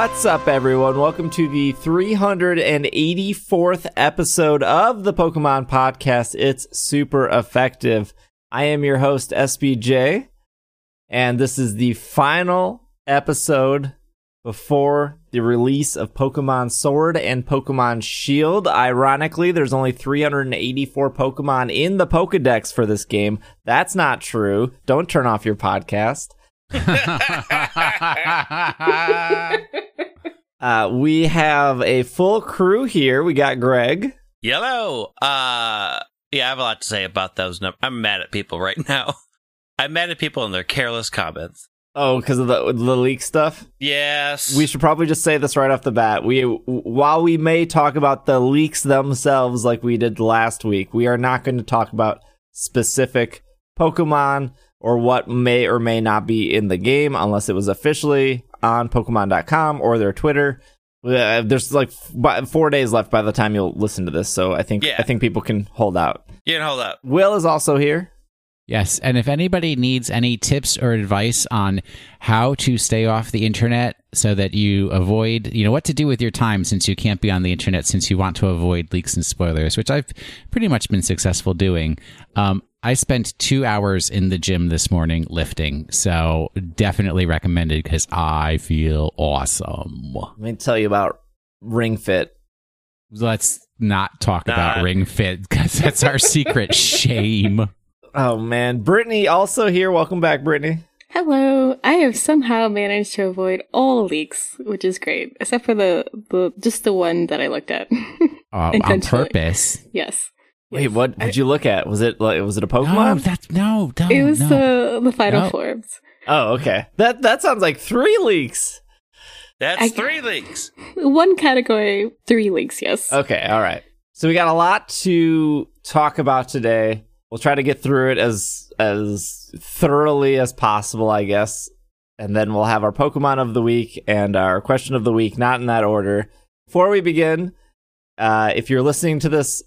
What's up, everyone? Welcome to the 384th episode of the Pokemon Podcast. It's super effective. I am your host, SBJ, and this is the final episode before the release of Pokemon Sword and Pokemon Shield. Ironically, there's only 384 Pokemon in the Pokedex for this game. That's not true. Don't turn off your podcast. We have a full crew here. We got Greg. Yellow. Yeah, I have a lot to say about those numbers. I'm mad at people right now. I'm mad at people and their careless comments. Oh, because of the leak stuff? Yes. We should probably just say this right off the bat. While we may talk about the leaks themselves like we did last week, we are not going to talk about specific Pokemon or what may or may not be in the game unless it was officially on Pokemon.com or their Twitter. There's like 4 days left by the time you'll listen to this, so I think people can hold out. You can hold out. Will is also here. Yes, and if anybody needs any tips or advice on how to stay off the internet so that you avoid, what to do with your time since you can't be on the internet, since you want to avoid leaks and spoilers, which I've pretty much been successful doing. I spent 2 hours in the gym this morning lifting, so definitely recommended because I feel awesome. Let me tell you about Ring Fit. Let's not talk about Ring Fit because that's our secret shame. Oh, man. Brittany also here. Welcome back, Brittany. Hello. I have somehow managed to avoid all leaks, which is great, except for the one that I looked at. On purpose? Yes. Wait, what did you look at? Was it a Pokemon? No. It was the final forms. Oh, okay. That sounds like 3 leaks. That's 3 leaks. One category, 3 leaks, yes. Okay, all right. So we got a lot to talk about today. We'll try to get through it as thoroughly as possible, I guess. And then we'll have our Pokemon of the week and our question of the week, not in that order. Before we begin, if you're listening to this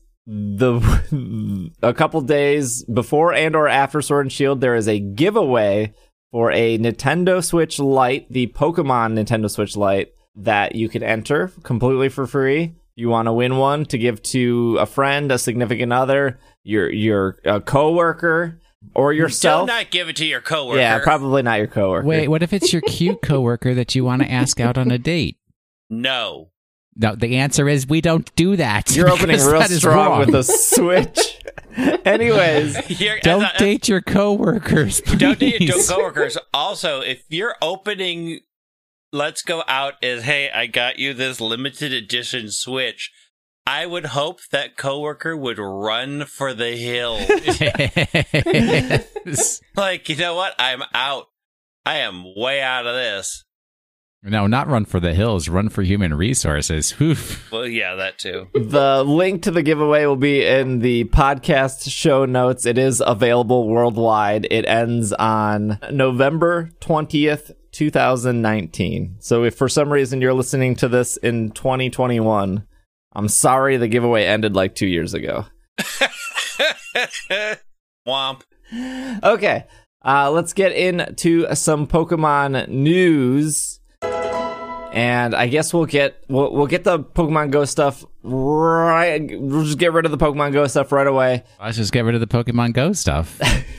a couple days before and or after Sword and Shield, there is a giveaway for a Nintendo Switch Lite, the Pokemon Nintendo Switch Lite, that you can enter completely for free. You want to win one to give to a friend, a significant other, your coworker, or yourself. Do not give it to your coworker. Yeah, probably not your coworker. Wait, what if it's your cute coworker that you want to ask out on a date? No, the answer is we don't do that. You're opening real strong with the Switch. Anyways, don't date your coworkers, please. Don't date your coworkers. Also, if you're opening Let's Go Out as, hey, I got you this limited edition Switch, I would hope that coworker would run for the hills. Like, you know what? I'm out. I am way out of this. No, not run for the hills. Run for human resources. Oof. Well, yeah, that too. The link to the giveaway will be in the podcast show notes. It is available worldwide. It ends on November 20th, 2019. So if for some reason you're listening to this in 2021, I'm sorry the giveaway ended like 2 years ago. Womp. Okay, let's get into some Pokemon news. And I guess we'll get the Pokemon Go stuff right. We'll just get rid of the Pokemon Go stuff right away. Let's just get rid of the Pokemon Go stuff.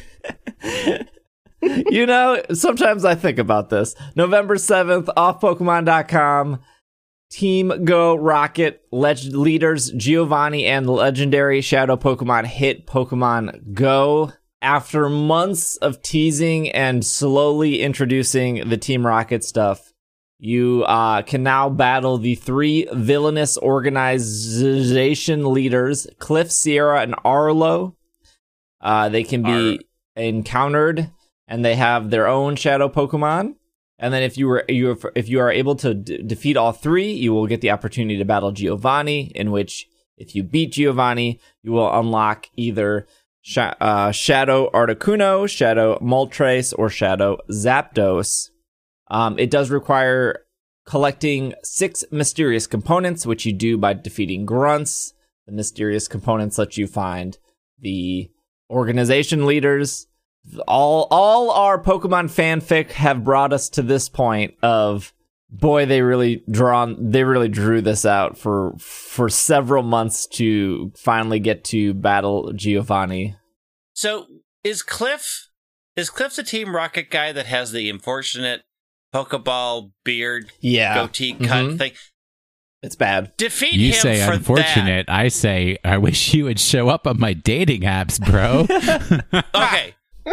Sometimes I think about this. November 7th, off Pokemon.com. Team Go Rocket leaders Giovanni and legendary Shadow Pokemon hit Pokemon Go. After months of teasing and slowly introducing the Team Rocket stuff, you can now battle the 3 villainous organization leaders, Cliff, Sierra, and Arlo. They can be encountered, and they have their own Shadow Pokemon. And then if you are able to defeat all 3, you will get the opportunity to battle Giovanni, in which if you beat Giovanni, you will unlock either Shadow Articuno, Shadow Moltres, or Shadow Zapdos. It does require collecting 6 mysterious components, which you do by defeating grunts. The mysterious components let you find the organization leaders. All our Pokemon fanfic have brought us to this point of boy, they really drew this out for several months to finally get to battle Giovanni. So is Cliff the Team Rocket guy that has the unfortunate Pokeball beard goatee cut thing? It's bad. Defeat you him say for unfortunate. That. I say I wish you would show up on my dating apps, bro. Okay.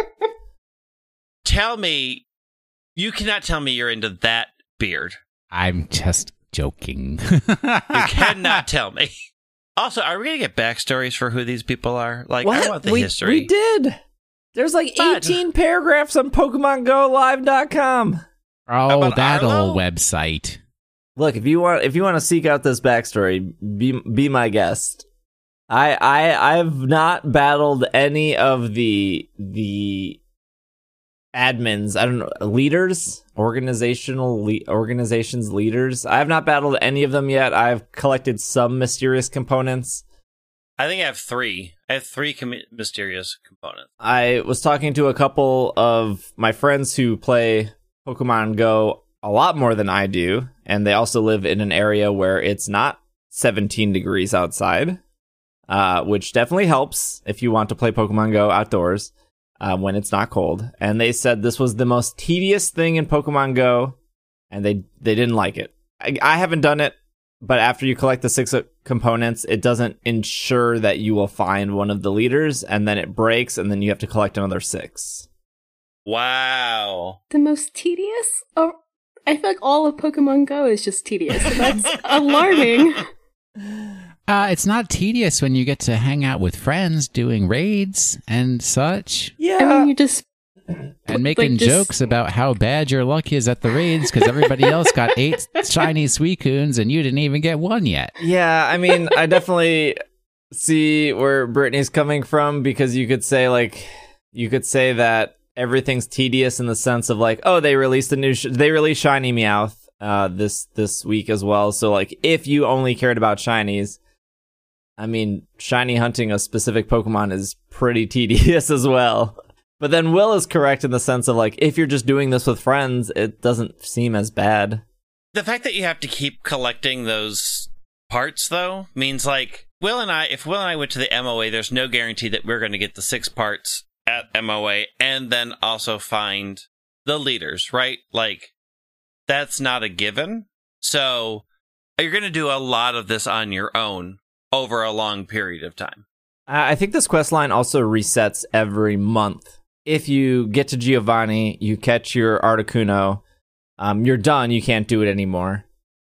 Tell me, you cannot tell me you're into that beard. I'm just joking. You cannot tell me. Also, are we going to get backstories for who these people are? Like, what? I want the history. We did. There's like 18 paragraphs on PokemonGoLive.com. Oh, About that Arlo? old website. Look, if you want to seek out this backstory, be my guest. I've not battled any of the admins. I don't know, leaders, organizations leaders. I have not battled any of them yet. I've collected some mysterious components. I think I have three. I have three mysterious components. I was talking to a couple of my friends who play Pokemon Go a lot more than I do, and they also live in an area where it's not 17 degrees outside, which definitely helps if you want to play Pokemon Go outdoors when it's not cold. And they said this was the most tedious thing in Pokemon Go, and they didn't like it. I haven't done it, but after you collect the 6 components, it doesn't ensure that you will find one of the leaders, and then it breaks, and then you have to collect another 6. Wow. The most tedious? Oh, I feel like all of Pokemon Go is just tedious. So that's alarming. It's not tedious when you get to hang out with friends doing raids and such. Yeah. I mean, you just... And making jokes about how bad your luck is at the raids because everybody else got 8 shiny Suicunes and you didn't even get one yet. Yeah, I mean, I definitely see where Brittany's coming from, because you could say that everything's tedious in the sense of like, oh, they released they released Shiny Meowth this week as well. So like, if you only cared about shinies, I mean, shiny hunting a specific Pokemon is pretty tedious as well. But then Will is correct in the sense of like, if you're just doing this with friends, it doesn't seem as bad. The fact that you have to keep collecting those parts, though, means like if Will and I went to the MOA, there's no guarantee that we're going to get the 6 parts at MOA and then also find the leaders, right? Like, that's not a given. So you're going to do a lot of this on your own over a long period of time. I think this quest line also resets every month. If you get to Giovanni, you catch your Articuno, you're done, you can't do it anymore.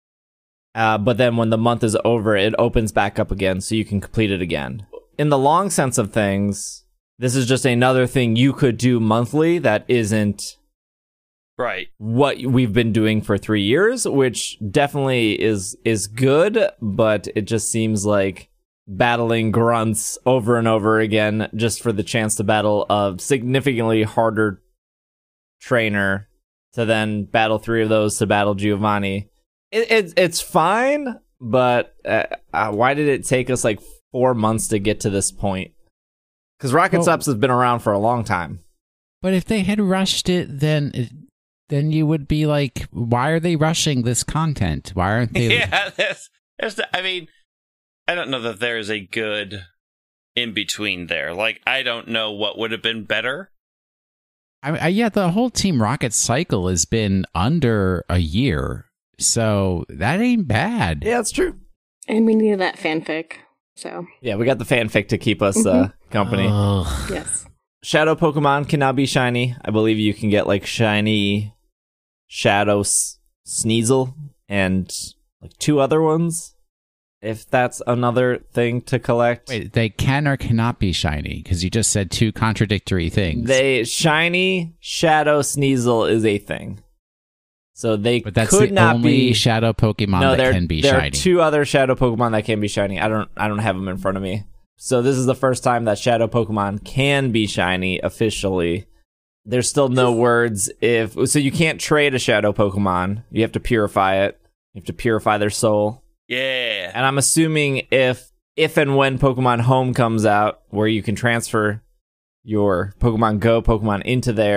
But then when the month is over, it opens back up again, so you can complete it again. In the long sense of things, this is just another thing you could do monthly that isn't right what we've been doing for 3 years, which definitely is good, but it just seems like battling grunts over and over again just for the chance to battle a significantly harder trainer, to then battle 3 of those to battle Giovanni. It's fine, but why did it take us like 4 months to get to this point? Because Rocket Subs has been around for a long time. But if they had rushed it, then you would be like, why are they rushing this content? Why aren't they? Yeah, I mean, I don't know that there is a good in between there. Like, I don't know what would have been better. Yeah, the whole Team Rocket cycle has been under a year, so that ain't bad. Yeah, it's true. And we needed that fanfic, so... Yeah, we got the fanfic to keep us company. Yes. Shadow Pokemon can now be shiny. I believe you can get, like, shiny Shadow Sneasel and, like, 2 other ones, if that's another thing to collect. Wait, they can or cannot be shiny? Because you just said 2 contradictory things. Shiny Shadow Sneasel is a thing. So but that's could the not only be shadow Pokemon that can be there shiny. There are 2 other shadow Pokemon that can be shiny. I don't have them in front of me. So this is the first time that shadow Pokemon can be shiny officially. There's still no words so you can't trade a shadow Pokemon. You have to purify it. You have to purify their soul. Yeah. And I'm assuming if and when Pokemon Home comes out, where you can transfer your Pokemon Go Pokemon into there,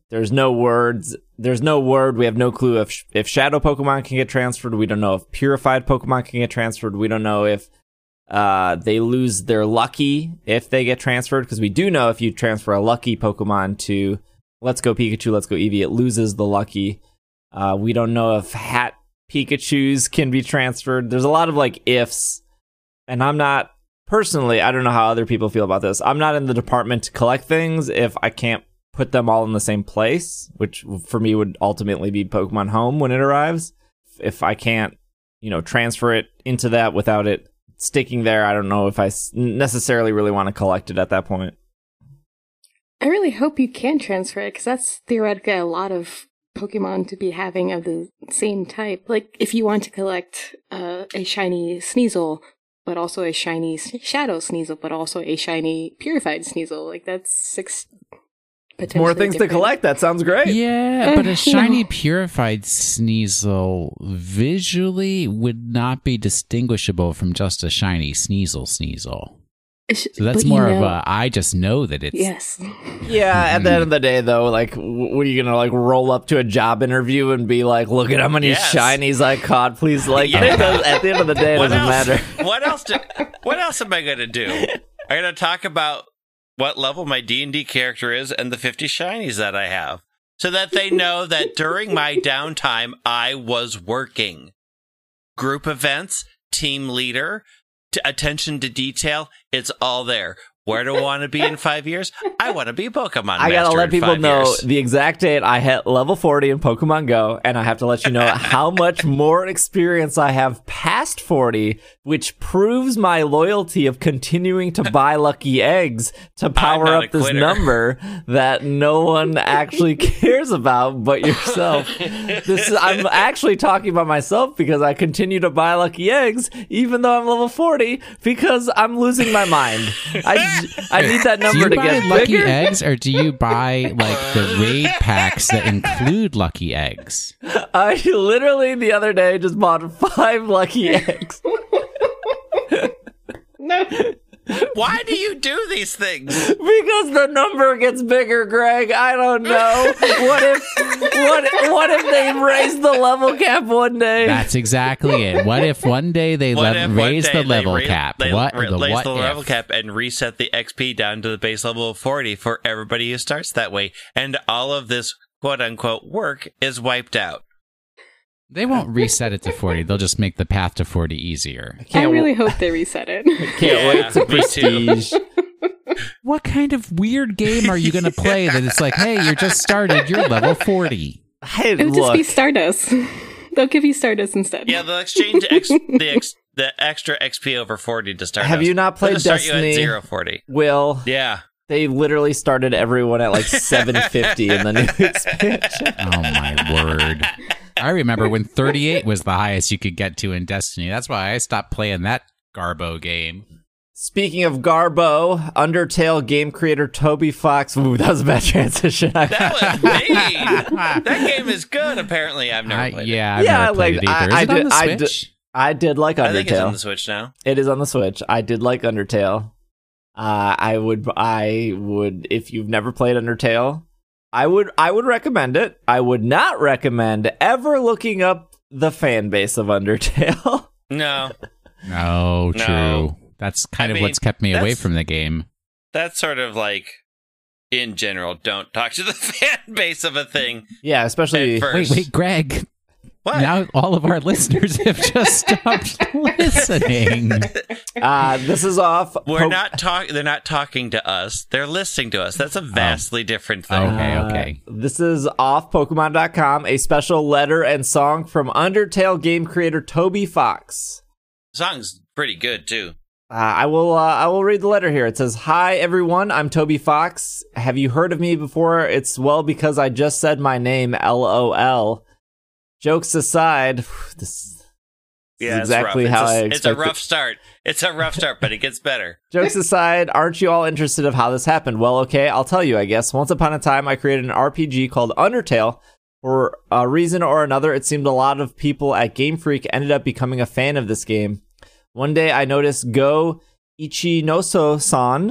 There's no words. There's no word. We have no clue if shadow Pokemon can get transferred. We don't know if purified Pokemon can get transferred. We don't know if they lose their lucky if they get transferred, because we do know if you transfer a lucky Pokemon to Let's Go Pikachu, Let's Go Eevee, it loses the lucky. We don't know if hat Pikachus can be transferred. There's a lot of like ifs, and I'm not personally, I don't know how other people feel about this. I'm not in the department to collect things if I can't put them all in the same place, which for me would ultimately be Pokemon Home when it arrives. If I can't, transfer it into that without it sticking there, I don't know if I necessarily really want to collect it at that point. I really hope you can transfer it, because that's theoretically a lot of Pokemon to be having of the same type. Like, if you want to collect a shiny Sneasel, but also a shiny Shadow Sneasel, but also a shiny Purified Sneasel, like, that's 6 potentially more things to collect. That sounds great. Yeah, but a shiny Purified Sneasel visually would not be distinguishable from just a shiny Sneasel. So that's more of a, I just know that it's... Yes. Yeah, at the end of the day, though, like, what are you going to, like, roll up to a job interview and be like, look at how many shinies I caught, please? Like, at the end of the day, it doesn't matter. What else am I going to do? I'm going to talk about what level my D&D character is and the 50 shinies that I have, so that they know that during my downtime, I was working. Group events, team leader, attention to detail, it's all there. Where do I want to be in 5 years? I want to be a Pokemon I gotta master let people know years. the exact date I hit level 40 in Pokemon Go, and I have to let you know how much more experience I have past 40, which proves my loyalty of continuing to buy lucky eggs to power up this number that no one actually cares about but yourself. I'm actually talking about myself because I continue to buy lucky eggs even though I'm level 40 because I'm losing my mind. I need that number to get bigger. Do you buy lucky bigger. eggs, or do you buy like the raid packs that include lucky eggs? I literally the other day just bought 5 lucky eggs. No. Why do you do these things? Because the number gets bigger, Greg. I don't know. What if they raise the level cap one day? That's exactly it. What if one day they raise the level cap? They What raise the level cap and reset the XP down to the base level of 40 for everybody who starts that way, and all of this quote-unquote work is wiped out. They won't reset it to 40. They'll just make the path to 40 easier. I really hope they reset it. Can't wait to prestige. What kind of weird game are you going to play that it's like, hey, you're just started, you're level 40? Hey, It would just be Stardust. They'll give you Stardust instead. Yeah, they'll exchange the extra XP over 40 to start. Have you not played Destiny? You at 0-40. Will. Yeah. They literally started everyone at like 750 in the new expansion. Oh my word. I remember when 38 was the highest you could get to in Destiny. That's why I stopped playing that Garbo game. Speaking of Garbo, Undertale game creator Toby Fox. Ooh, that was a bad transition. That was mean. That game is good, apparently. I've never played it. I've never played it either. Is it on the Switch? I did like Undertale. I think it's on the Switch now. It is on the Switch. I did like Undertale. I would, if you've never played Undertale, I would recommend it. I would not recommend ever looking up the fan base of Undertale. No, true. That's kind of what's kept me away from the game. That's sort of like, in general, don't talk to the fan base of a thing. Yeah, especially... Wait, Greg. What? Now all of our listeners have just stopped listening. This is off. They're not talking to us. They're listening to us. That's a vastly different thing. Okay. This is off Pokemon.com, a special letter and song from Undertale game creator Toby Fox. The song's pretty good too. I will read the letter here. It says, "Hi everyone, I'm Toby Fox. Have you heard of me before? It's because I just said my name, LOL. Jokes aside, this is exactly how I expected. It's a rough start. It's a rough start, but it gets better. Jokes aside, aren't you all interested of how this happened? Well, okay, I'll tell you, I guess. Once upon a time, I created an RPG called Undertale. For a reason or another, it seemed a lot of people at Game Freak ended up becoming a fan of this game. One day, I noticed Go Ichinoso-san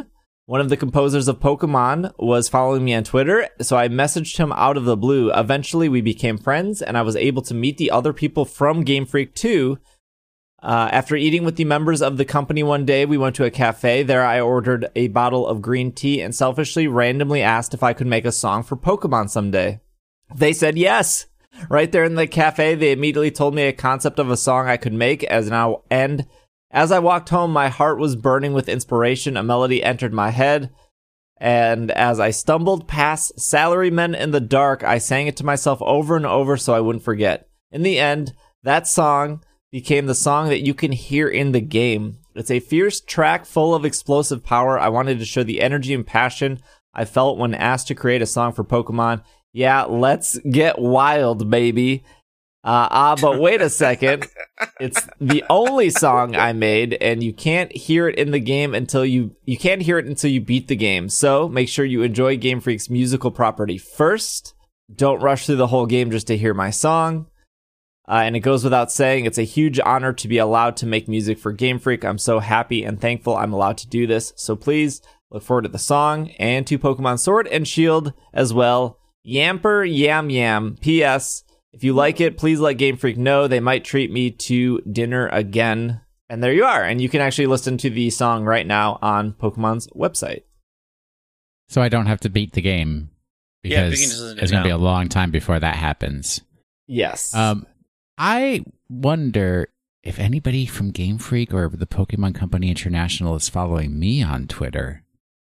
One of the composers of Pokemon was following me on Twitter, so I messaged him out of the blue. Eventually, we became friends, and I was able to meet the other people from Game Freak too. After eating with the members of the company one day, we went to a cafe. There, I ordered a bottle of green tea and selfishly randomly asked if I could make a song for Pokemon someday. They said yes. Right there in the cafe, they immediately told me a concept of a song I could make and as I walked home, my heart was burning with inspiration. A melody entered my head, and as I stumbled past Salarymen in the Dark, I sang it to myself over and over so I wouldn't forget. In the end, that song became the song that you can hear in the game. It's a fierce track full of explosive power. I wanted to show the energy and passion I felt when asked to create a song for Pokemon. Yeah, let's get wild, baby. But wait a second. It's the only song I made, and you can't hear it in the game until you can't hear it until you beat the game. So make sure you enjoy Game Freak's musical property first. Don't rush through the whole game just to hear my song. And it goes without saying, it's a huge honor to be allowed to make music for Game Freak. I'm so happy and thankful I'm allowed to do this. So please look forward to the song and to Pokemon Sword and Shield as well. Yamper Yam Yam. P.S. If you like it, please let Game Freak know. They might treat me to dinner again. And there you are. And you can actually listen to the song right now on Pokemon's website. So I don't have to beat the game because it's going to be a long time before that happens. Yes. I wonder if anybody from Game Freak or the Pokemon Company International is following me on Twitter.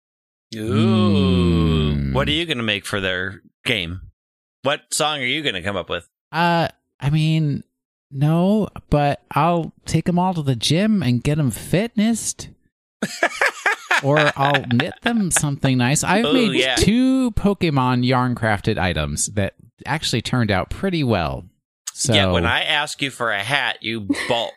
Ooh. What are you going to make for their game? What song are you going to come up with? I mean, no, but I'll take them all to the gym and get them fitnessed. Or I'll knit them something nice. I've made 2 Pokemon yarn crafted items that actually turned out pretty well. So, yeah, when I ask you for a hat, you balk.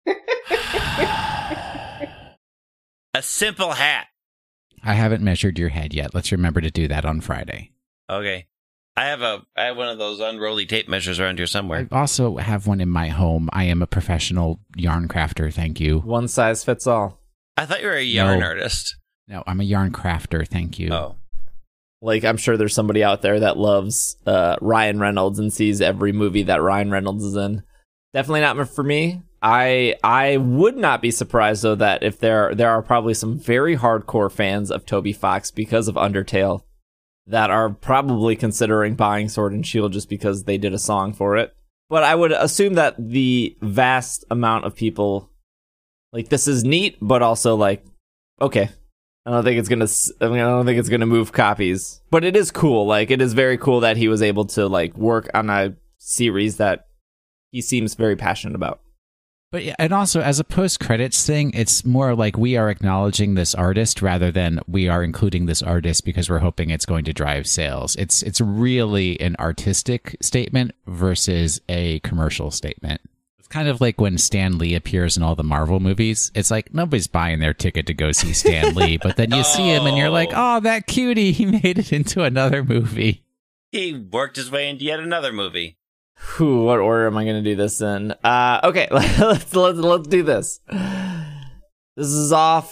A simple hat. I haven't measured your head yet. Let's remember to do that on Friday. Okay. I have one of those unroly tape measures around here somewhere. I also have one in my home. I am a professional yarn crafter, thank you. One size fits all. I thought you were a yarn artist. No, I'm a yarn crafter, thank you. Oh. Like, I'm sure there's somebody out there that loves Ryan Reynolds and sees every movie that Ryan Reynolds is in. Definitely not for me. I would not be surprised, though, that if there are probably some very hardcore fans of Toby Fox because of Undertale that are probably considering buying Sword and Shield just because they did a song for it. But I would assume that the vast amount of people, like, this is neat, but also, like, okay. I don't think it's gonna move copies, but it is cool. Like, it is very cool that he was able to like work on a series that he seems very passionate about. But yeah, and also as a post-credits thing, it's more like we are acknowledging this artist rather than we are including this artist because we're hoping it's going to drive sales. It's really an artistic statement versus a commercial statement. It's kind of like when Stan Lee appears in all the Marvel movies. It's like nobody's buying their ticket to go see Stan Lee, but then you see him and you're like, oh, that cutie, he made it into another movie. He worked his way into yet another movie. Whew, what order am I going to do this in? Okay, let's do this. This is off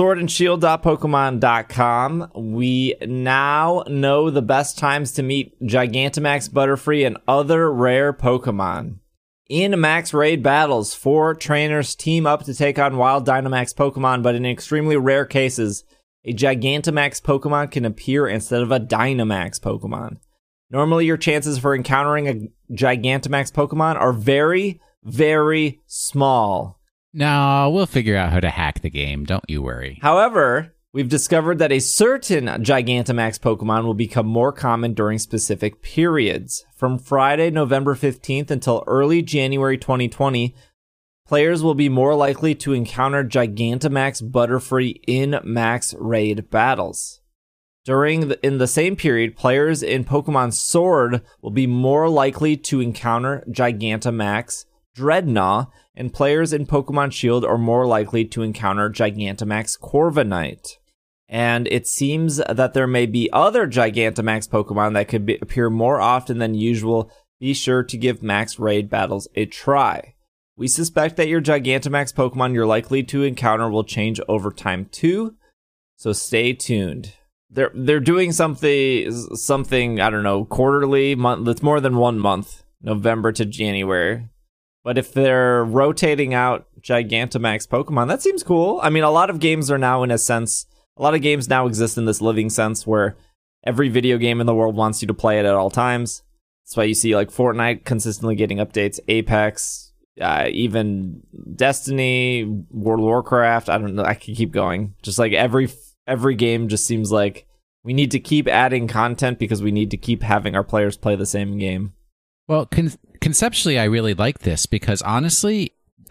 swordandshield.pokemon.com. We now know the best times to meet Gigantamax, Butterfree, and other rare Pokemon. In max raid battles, 4 trainers team up to take on wild Dynamax Pokemon, but in extremely rare cases, a Gigantamax Pokemon can appear instead of a Dynamax Pokemon. Normally, your chances for encountering a Gigantamax Pokemon are very, very small. No, we'll figure out how to hack the game. Don't you worry. However, we've discovered that a certain Gigantamax Pokemon will become more common during specific periods. From Friday, November 15th until early January 2020, players will be more likely to encounter Gigantamax Butterfree in max raid battles. In the same period, players in Pokemon Sword will be more likely to encounter Gigantamax Dreadnought, and players in Pokemon Shield are more likely to encounter Gigantamax Corviknight. And it seems that there may be other Gigantamax Pokemon that could appear more often than usual. Be sure to give max raid battles a try. We suspect that your Gigantamax Pokemon you're likely to encounter will change over time too. So stay tuned. They're doing something I don't know, quarterly month. It's more than 1 month, November to January. But if they're rotating out Gigantamax Pokemon, that seems cool. I mean, a lot of games are now, in a sense, a lot of games now exist in this living sense where every video game in the world wants you to play it at all times. That's why you see like Fortnite consistently getting updates, Apex, even Destiny, World of Warcraft. I don't know. I can keep going. Just like every game just seems like we need to keep adding content because we need to keep having our players play the same game. Well, conceptually, I really like this because honestly,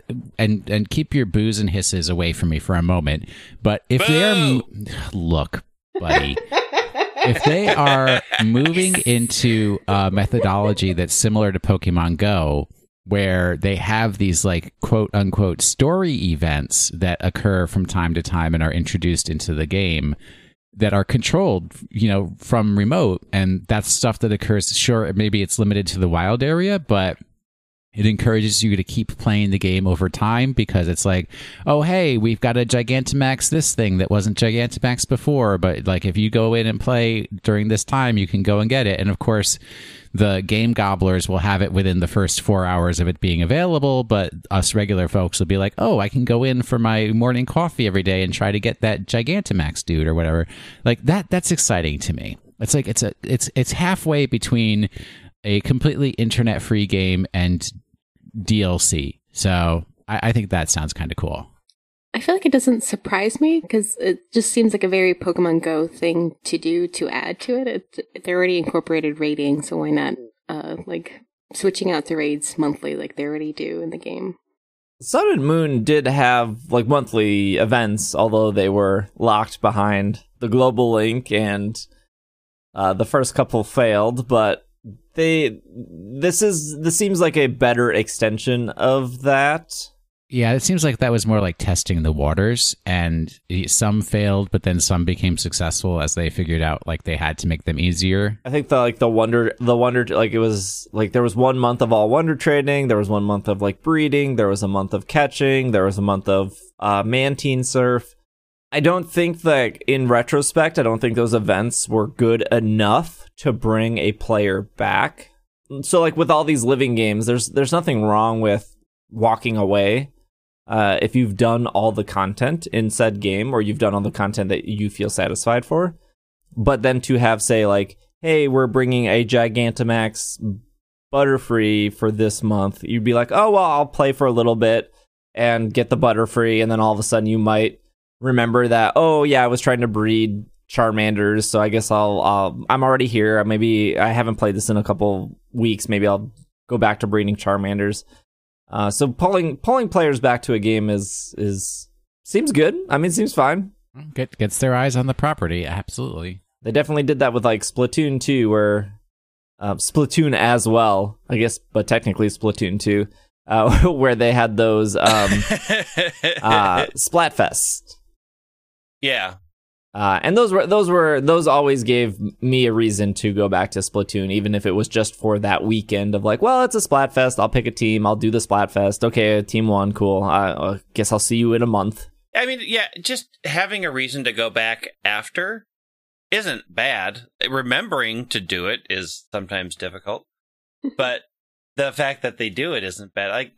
and keep your boos and hisses away from me for a moment. But if they're look, buddy, if they are moving into a methodology that's similar to Pokemon Go, where they have these like quote unquote story events that occur from time to time and are introduced into the game that are controlled, from remote, and that's stuff that occurs. Sure, maybe it's limited to the wild area, but it encourages you to keep playing the game over time because it's like, oh, hey, we've got a Gigantamax this thing that wasn't Gigantamax before, but like if you go in and play during this time, you can go and get it. And of course, the game gobblers will have it within the first 4 hours of it being available, but us regular folks will be like, oh, I can go in for my morning coffee every day and try to get that Gigantamax dude or whatever. Like that's exciting to me. It's like it's halfway between a completely internet free game and DLC. So I think that sounds kind of cool. I feel like it doesn't surprise me because it just seems like a very Pokemon Go thing to do to add to it. They're already incorporated raiding, so why not like switching out the raids monthly like they already do in the game? Sun and Moon did have like monthly events, although they were locked behind the global link and the first couple failed, but this seems like a better extension of that. Yeah, it seems like that was more like testing the waters, and some failed, but then some became successful as they figured out like they had to make them easier. I think the wonder like it was like there was 1 month of all wonder trading, there was 1 month of like breeding, there was a month of catching, there was a month of Mantine Surf. I don't think that in retrospect, I don't think those events were good enough to bring a player back. So like with all these living games, there's nothing wrong with walking away if you've done all the content in said game or you've done all the content that you feel satisfied for. But then to have say like, hey, we're bringing a Gigantamax Butterfree for this month, you'd be like, oh, well, I'll play for a little bit and get the Butterfree. And then all of a sudden you might remember that, oh yeah, I was trying to breed Charmanders, so I guess I'm already here. Maybe I haven't played this in a couple weeks. Maybe I'll go back to breeding Charmanders. So pulling players back to a game is seems good. I mean, it seems fine. Gets their eyes on the property, absolutely. They definitely did that with like Splatoon 2, where Splatoon as well, I guess, but technically Splatoon 2, where they had those Splatfest. Yeah. And those always gave me a reason to go back to Splatoon, even if it was just for that weekend of like, well, it's a Splatfest. I'll pick a team. I'll do the Splatfest. Okay, team won. Cool. I guess I'll see you in a month. I mean, yeah, just having a reason to go back after isn't bad. Remembering to do it is sometimes difficult, but the fact that they do it isn't bad. Like,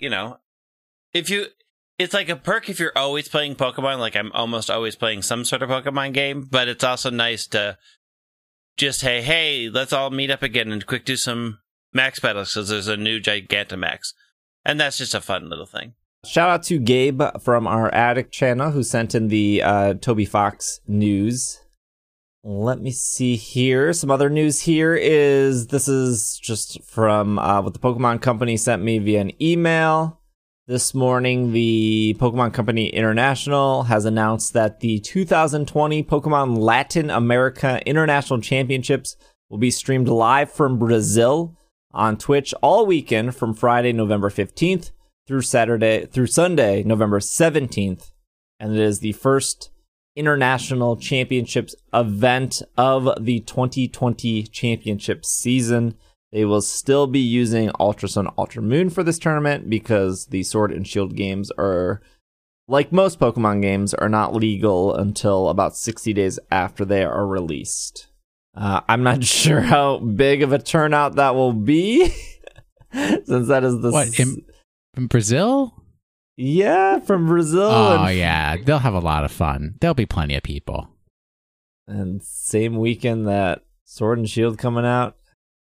it's like a perk if you're always playing Pokemon, like I'm almost always playing some sort of Pokemon game, but it's also nice to just, hey, let's all meet up again and quick do some max battles because there's a new Gigantamax. And that's just a fun little thing. Shout out to Gabe from our Addict channel who sent in the Toby Fox news. Let me see here. Some other news here this is just from what the Pokemon Company sent me via an email. This morning, the Pokemon Company International has announced that the 2020 Pokemon Latin America International Championships will be streamed live from Brazil on Twitch all weekend from Friday, November 15th through Sunday, November 17th. And it is the first International Championships event of the 2020 championship season. They will still be using Ultra Sun, Ultra Moon for this tournament because the Sword and Shield games are like most Pokemon games, are not legal until about 60 days after they are released. I'm not sure how big of a turnout that will be, since that is the... What, in Brazil? Yeah, from Brazil. Oh, yeah. They'll have a lot of fun. There'll be plenty of people. And same weekend that Sword and Shield coming out.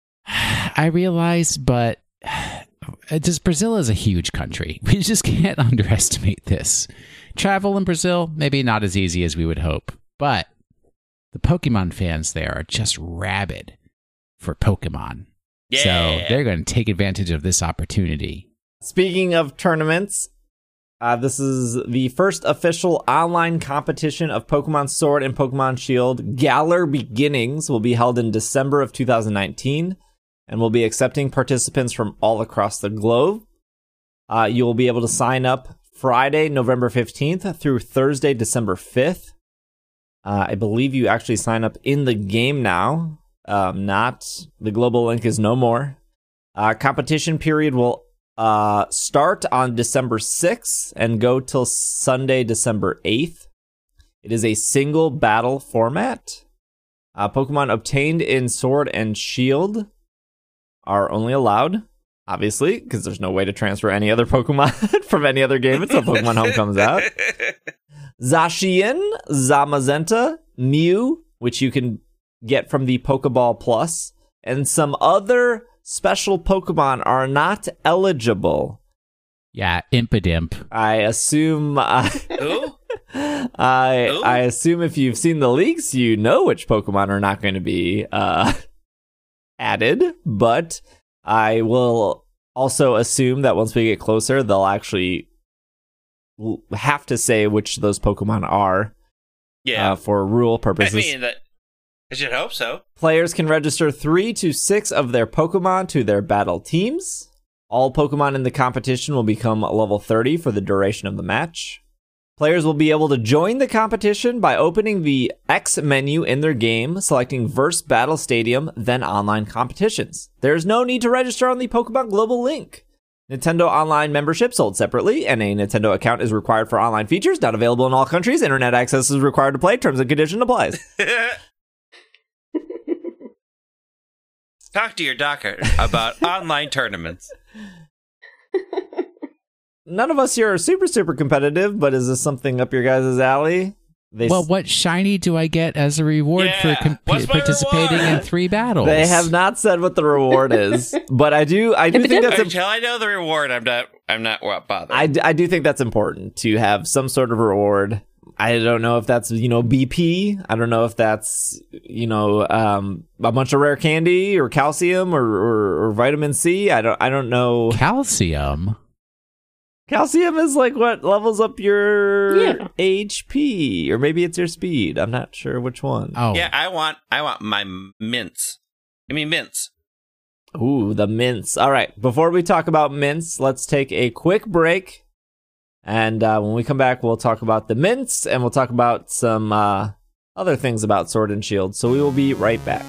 I realize, but Brazil is a huge country. We just can't underestimate this. Travel in Brazil, maybe not as easy as we would hope, but the Pokemon fans there are just rabid for Pokemon. Yeah. So they're going to take advantage of this opportunity. Speaking of tournaments, this is the first official online competition of Pokemon Sword and Pokemon Shield. Galar Beginnings will be held in December of 2019 and will be accepting participants from all across the globe. You will be able to sign up Friday, November 15th through Thursday, December 5th. I believe you actually sign up in the game now. Not the global link is no more. Competition period will start on December 6th and go till Sunday, December 8th. It is a single battle format. Pokemon obtained in Sword and Shield are only allowed, obviously, because there's no way to transfer any other Pokemon from any other game until Pokemon Home comes out. Zacian, Zamazenta, Mew, which you can get from the Pokeball Plus, and some other special Pokemon are not eligible. Yeah, Impidimp. I assume... Who? I assume if you've seen the leaks, you know which Pokemon are not going to be added, but I will also assume that once we get closer, they'll actually have to say which those Pokemon are. Yeah. For rule purposes. I mean, I should hope so. Players can register 3 to 6 of their Pokemon to their battle teams. All Pokemon in the competition will become level 30 for the duration of the match. Players will be able to join the competition by opening the X menu in their game, selecting Verse Battle Stadium, then Online Competitions. There is no need to register on the Pokemon Global link. Nintendo Online membership sold separately, and a Nintendo account is required for online features. Not available in all countries. Internet access is required to play. Terms and conditions applies. Talk to your doctor about online tournaments. None of us here are super competitive, but is this something up your guys' alley? Well, what shiny do I get as a reward for participating in 3 battles? They have not said what the reward is, but I do think that's until I know the reward. I'm not bothered. I do think that's important to have some sort of reward. I don't know if that's BP. I don't know if that's a bunch of rare candy or calcium or vitamin C. I don't know. Calcium. Calcium is like what levels up your HP, or maybe it's your speed. I'm not sure which one. Oh, yeah, I want my mints. Give me mints. Ooh, the mints. All right, before we talk about mints, let's take a quick break, and when we come back, we'll talk about the mints, and we'll talk about some other things about Sword and Shield. So we will be right back.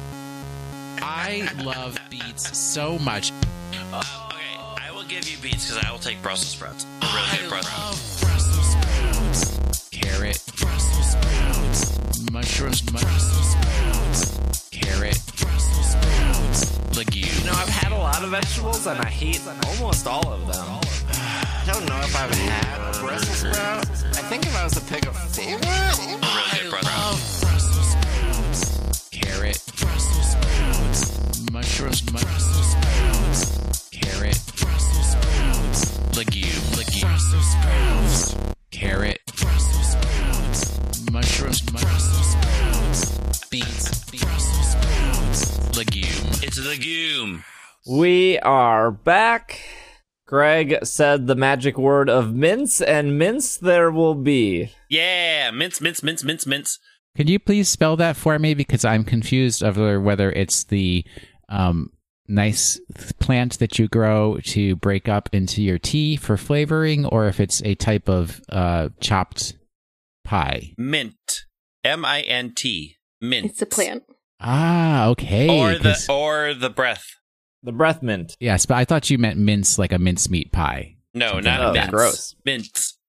I love beets so much. Give you beets because I will take Brussels sprouts. They're really good Brussels. Brussels sprouts. Carrot. Brussels sprouts. Mushrooms. Brussels sprouts. Carrot. Brussels sprouts. Legume. I've had a lot of vegetables and I hate almost all of them. I don't know if I've had a Brussels sprout. I think if I was to pick a favorite, Really good Brussels sprouts. Carrot. Brussels sprouts. Mushrooms. Brussels sprouts. Carrot. Brussels sprouts. Legume. Brussels sprouts. Carrot. Brussels sprouts. Mushrooms. Brussels sprouts. Beets. Brussels sprouts. Legume. It's a legume. We are back. Greg said the magic word of mints, and mints there will be. Yeah, mints. Could you please spell that for me? Because I'm confused over whether it's the nice plant that you grow to break up into your tea for flavoring, or if it's a type of chopped pie. Mint. MINT. Mint. It's a plant. Ah, okay. Or the breath. The breath mint. Yes, but I thought you meant mince, like a mincemeat pie. No, Something not like mints. that. Gross. Mints.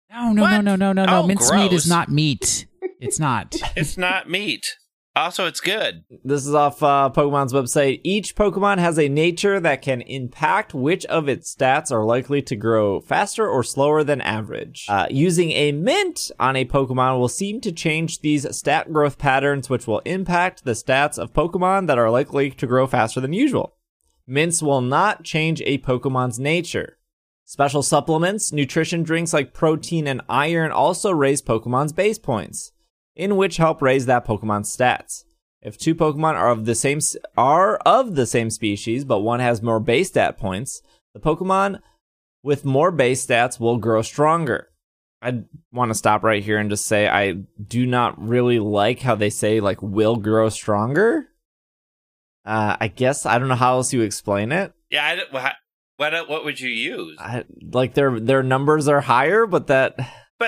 No. Oh, Mincemeat gross. is not meat. It's not. It's not meat. Also, it's good. This is off Pokemon's website. Each Pokemon has a nature that can impact which of its stats are likely to grow faster or slower than average. Using a mint on a Pokemon will seem to change these stat growth patterns, which will impact the stats of Pokemon that are likely to grow faster than usual. Mints will not change a Pokemon's nature. Special supplements, nutrition drinks like protein and iron also raise Pokemon's base points, in which help raise that Pokemon's stats. If two Pokemon are of the same species, but one has more base stat points, the Pokemon with more base stats will grow stronger. I want to stop right here and just say I do not really like how they say like will grow stronger. I guess I don't know how else you explain it. Yeah, what would you use? Like their numbers are higher, but that's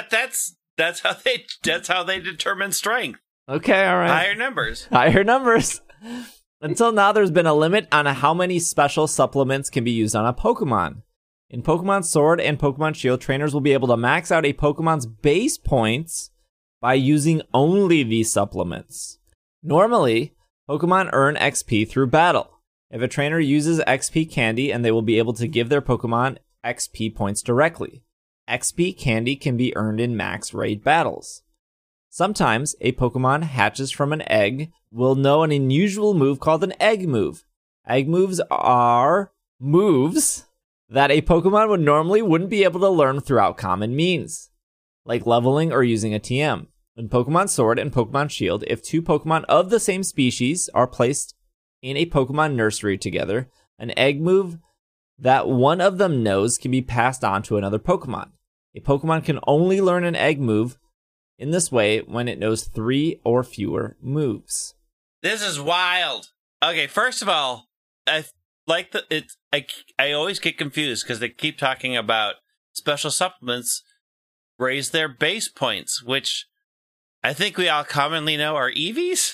how they determine strength. Okay, all right. Higher numbers. Until now, there's been a limit on how many special supplements can be used on a Pokemon. In Pokemon Sword and Pokemon Shield, trainers will be able to max out a Pokemon's base points by using only these supplements. Normally, Pokemon earn XP through battle. If a trainer uses XP candy, and they will be able to give their Pokemon XP points directly. XP candy can be earned in max raid battles. Sometimes a Pokemon hatches from an egg will know an unusual move called an egg move. Egg moves are moves that a Pokemon wouldn't be able to learn throughout common means, like leveling or using a TM. In Pokemon Sword and Pokemon Shield, if two Pokemon of the same species are placed in a Pokemon nursery together, an egg move that one of them knows can be passed on to another Pokemon. A Pokemon can only learn an egg move in this way when it knows 3 or fewer moves. This is wild. Okay, first of all, I always get confused because they keep talking about special supplements raise their base points, which I think we all commonly know are EVs.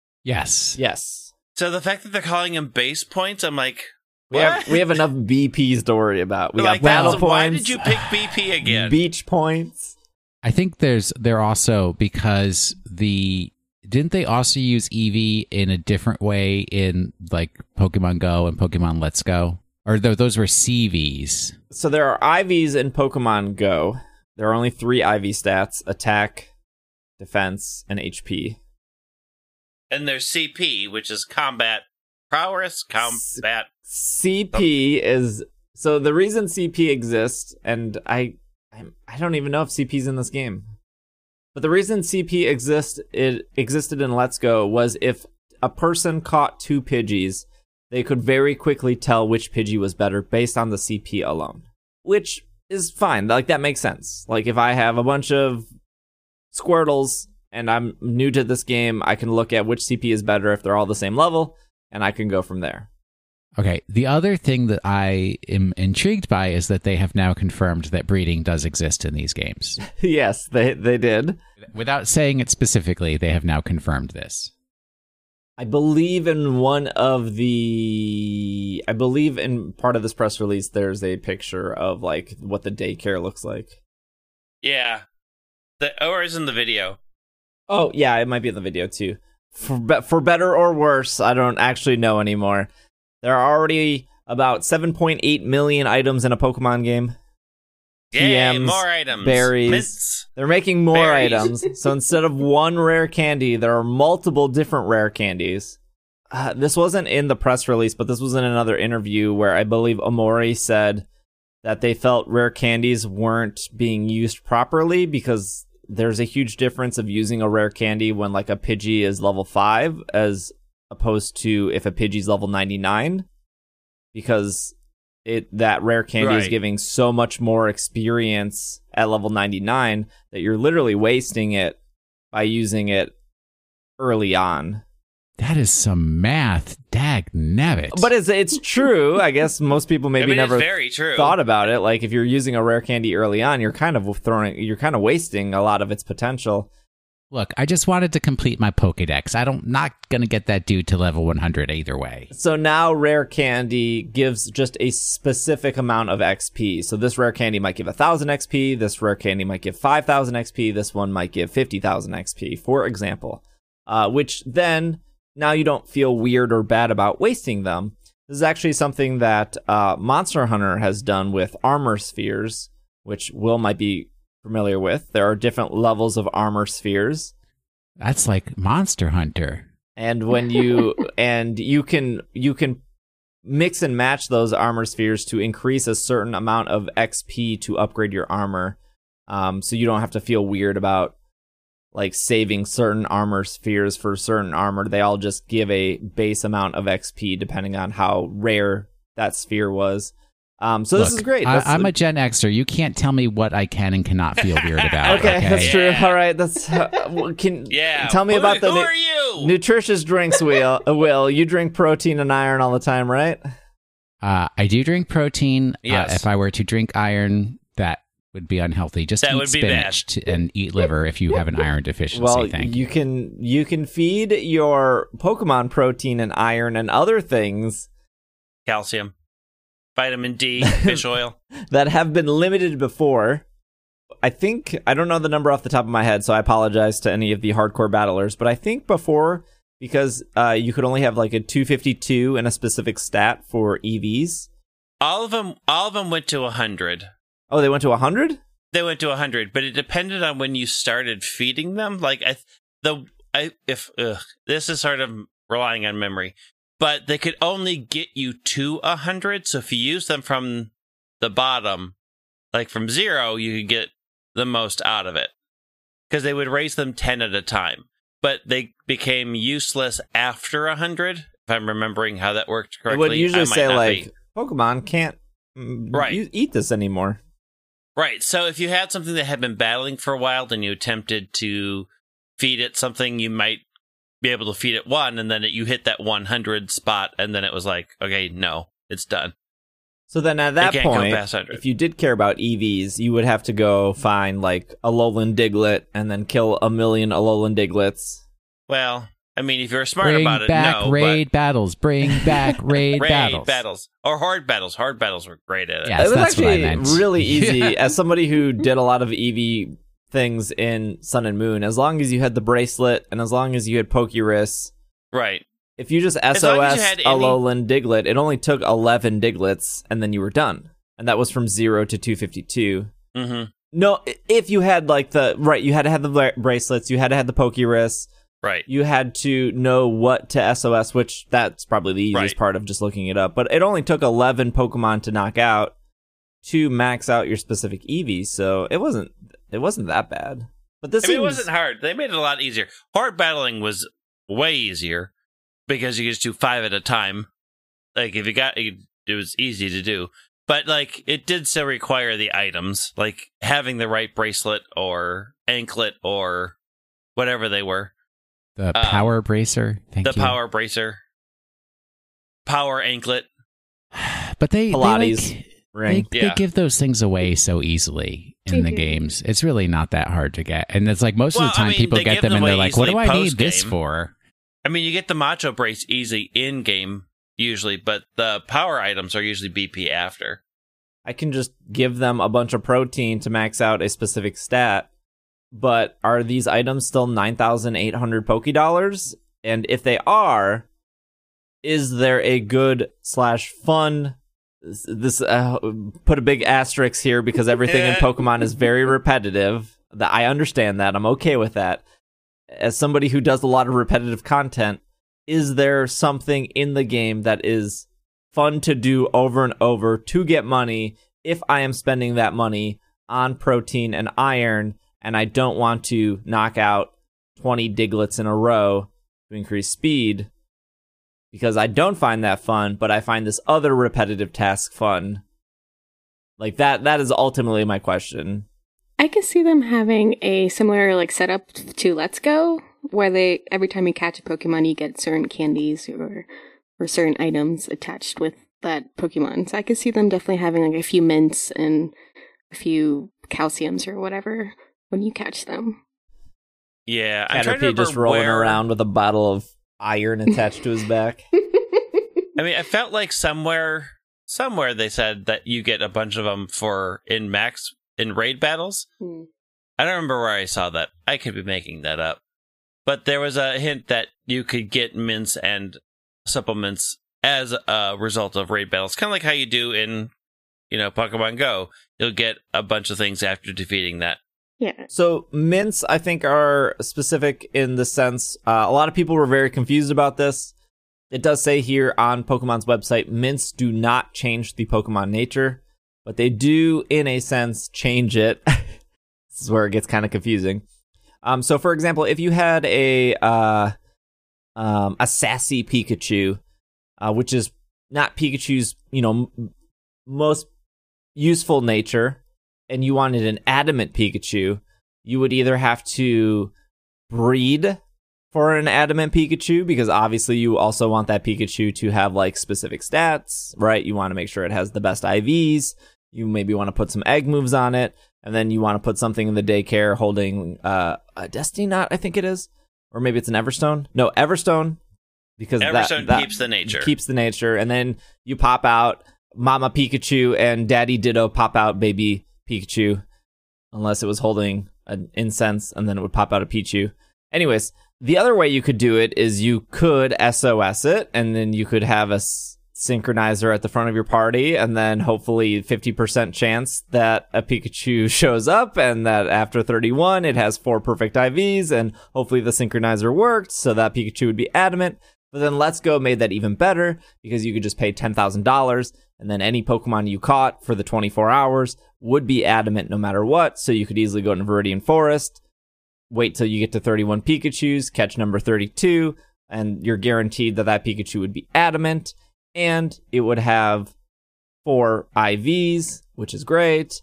Yes. So the fact that they're calling them base points, I'm like, we have enough BPs to worry about. We got battle points. Why did you pick BP again? Beach points. I think they're also because didn't they also use Eevee in a different way in like Pokemon Go and Pokemon Let's Go? Or those were CVs. So there are IVs in Pokemon Go. There are only 3 IV stats: attack, defense, and HP. And there's CP, which is combat prowess, combat. CP is... So the reason CP exists, and I don't even know if CP's in this game, but the reason CP existed in Let's Go was if a person caught 2 Pidgeys, they could very quickly tell which Pidgey was better based on the CP alone, which is fine. Like, that makes sense. Like, if I have a bunch of Squirtles and I'm new to this game, I can look at which CP is better if they're all the same level, and I can go from there. Okay, the other thing that I am intrigued by is that they have now confirmed that breeding does exist in these games. Yes, they did. Without saying it specifically, they have now confirmed this. I believe in part of this press release, there's a picture of like what the daycare looks like. Yeah. Or is in the video. Oh, yeah, it might be in the video too. For better or worse, I don't actually know anymore. There are already about 7.8 million items in a Pokemon game. Yay, TMs, more items. Berries. Mints. They're making more Berries. items. So instead of one rare candy, there are multiple different rare candies. This wasn't in the press release, but this was in another interview where I believe Omori said that they felt rare candies weren't being used properly because there's a huge difference of using a rare candy when like a Pidgey is level 5 as opposed to if a Pidgey's level 99, because that rare candy is giving so much more experience at level 99 that you're literally wasting it by using it early on. That is some math, dagnabbit. But it's true. I guess most people maybe never very true. thought about it. Like if you're using a rare candy early on, you're kind of wasting a lot of its potential. Look, I just wanted to complete my Pokedex. Not going to get that dude to level 100 either way. So now rare candy gives just a specific amount of XP. So this rare candy might give 1,000 XP. This rare candy might give 5,000 XP. This one might give 50,000 XP, for example. Which then, now you don't feel weird or bad about wasting them. This is actually something that Monster Hunter has done with armor spheres, which Will might be familiar with. There are different levels of armor spheres. That's like Monster Hunter. And when you you can mix and match those armor spheres to increase a certain amount of XP to upgrade your armor. So you don't have to feel weird about like saving certain armor spheres for certain armor. They all just give a base amount of XP depending on how rare that sphere was. So Look, this is great. I'm a Gen Xer. You can't tell me what I can and cannot feel weird about. Okay, that's true. Yeah. All right, that's tell me about Who are you? nutritious drinks. Will you drink protein and iron all the time, right? I do drink protein. Yes. If I were to drink iron, that would be unhealthy. Just That eat would be spinach and eat liver if you have an iron deficiency. Well, Thank you can feed your Pokemon protein and iron and other things Calcium, vitamin D, fish oil. that have been limited before. I don't know the number off the top of my head, so I apologize to any of the hardcore battlers, but I think before, because you could only have like a 252 and a specific stat for EVs. All of them went to 100. Oh, they went to 100? They went to 100, but it depended on when you started feeding them. Like this is sort of relying on memory, but they could only get you to 100. So if you use them from the bottom, like from 0, you could get the most out of it because they would raise them 10 at a time. But they became useless after 100. If I'm remembering how that worked correctly, It would usually I might say not like be. Pokemon can't eat this anymore. Right, so if you had something that had been battling for a while, then you attempted to feed it something, you might be able to feed it 1, and then you hit that 100 spot, and then it was like, okay, no, it's done. So then at that It can't go point, past 100. if you did care about EVs, you would have to go find like a Alolan Diglett and then kill a million Alolan Diglets. Well, I mean, if you're smart Bring about it, back no, raid battles. Bring back raid but battles. battles. Or horde battles. Horde battles were great at it. Yeah. It was that's what I actually meant. really easy. As somebody who did a lot of EV things in Sun and Moon, as long as you had the bracelet and as long as you had Pokerus, Right. if you just long as SOS you had any- Alolan Diglett, it only took 11 Diglets and then you were done. And that was from 0 to 252. Mm-hmm. No, if you had like you had to have the bracelets, you had to have the Pokerus, Right. you had to know what to SOS, which that's probably the easiest Right. part of just looking it up. But it only took 11 Pokemon to knock out to max out your specific EV, so it wasn't that bad. But this I mean, it wasn't hard. They made it a lot easier. Horde battling was way easier because you could just do 5 at a time. Like, if you got it was easy to do. But, like, it did still require the items, like having the right bracelet or anklet or whatever they were. The power bracer. Thank you. The power bracer. Power anklet. But they Pilates like, ring. They Yeah. give those things away so easily in the Mhm. games. It's really not that hard to get. And it's like most of Well, the time I mean, people they get give them them and they're away like, what do easily I need this post-game. for? I mean, you get the Macho Brace easy in-game, usually, but the power items are usually BP after. I can just give them a bunch of protein to max out a specific stat. But are these items still 9,800 Pokédollars? And if they are, is there a good / fun? This put a big asterisk here because everything in Pokemon is very repetitive. I understand that. I'm okay with that. As somebody who does a lot of repetitive content, is there something in the game that is fun to do over and over to get money if I am spending that money on protein and iron and I don't want to knock out 20 Diglets in a row to increase speed? Because I don't find that fun, but I find this other repetitive task fun. Like that is ultimately my question. I could see them having a similar like setup to Let's Go, where every time you catch a Pokemon, you get certain candies or certain items attached with that Pokemon. So I could see them definitely having like a few mints and a few calciums or whatever when you catch them. Yeah, I'm trying to Caterpie remember just rolling where, around with a bottle of iron attached to his back. I mean, I felt like somewhere they said that you get a bunch of them in raid battles. I don't remember where I saw that. I could be making that up. But there was a hint that you could get mints and supplements as a result of raid battles. Kind of like how you do in, Pokemon Go. You'll get a bunch of things after defeating that. Yeah. So mints, I think, are specific in the sense, a lot of people were very confused about this. It does say here on Pokemon's website, mints do not change the Pokemon nature, but they do, in a sense, change it. This is where it gets kind of confusing. So, for example, if you had a sassy Pikachu, which is not Pikachu's, most useful nature, and you wanted an adamant Pikachu, you would either have to breed for an adamant Pikachu, because obviously you also want that Pikachu to have like specific stats, right? You want to make sure it has the best IVs. You maybe want to put some egg moves on it, and then you want to put something in the daycare holding a Destiny Knot, I think it is, or maybe it's an Everstone. No, Everstone, because Everstone that keeps the nature. Keeps the nature, and then you pop out Mama Pikachu and Daddy Ditto pop out baby Pikachu, unless it was holding an incense, and then it would pop out a Pichu. Anyways, the other way you could do it is you could SOS it, and then you could have a synchronizer at the front of your party, and then hopefully 50% chance that a Pikachu shows up, and that after 31 it has 4 perfect IVs, and hopefully the synchronizer worked, so that Pikachu would be adamant. But then Let's Go made that even better, because you could just pay $10,000, and then any Pokemon you caught for the 24 hours would be adamant no matter what, so you could easily go to Viridian Forest, wait till you get to 31 Pikachus, catch number 32, and you're guaranteed that that Pikachu would be adamant, and it would have 4 IVs, which is great.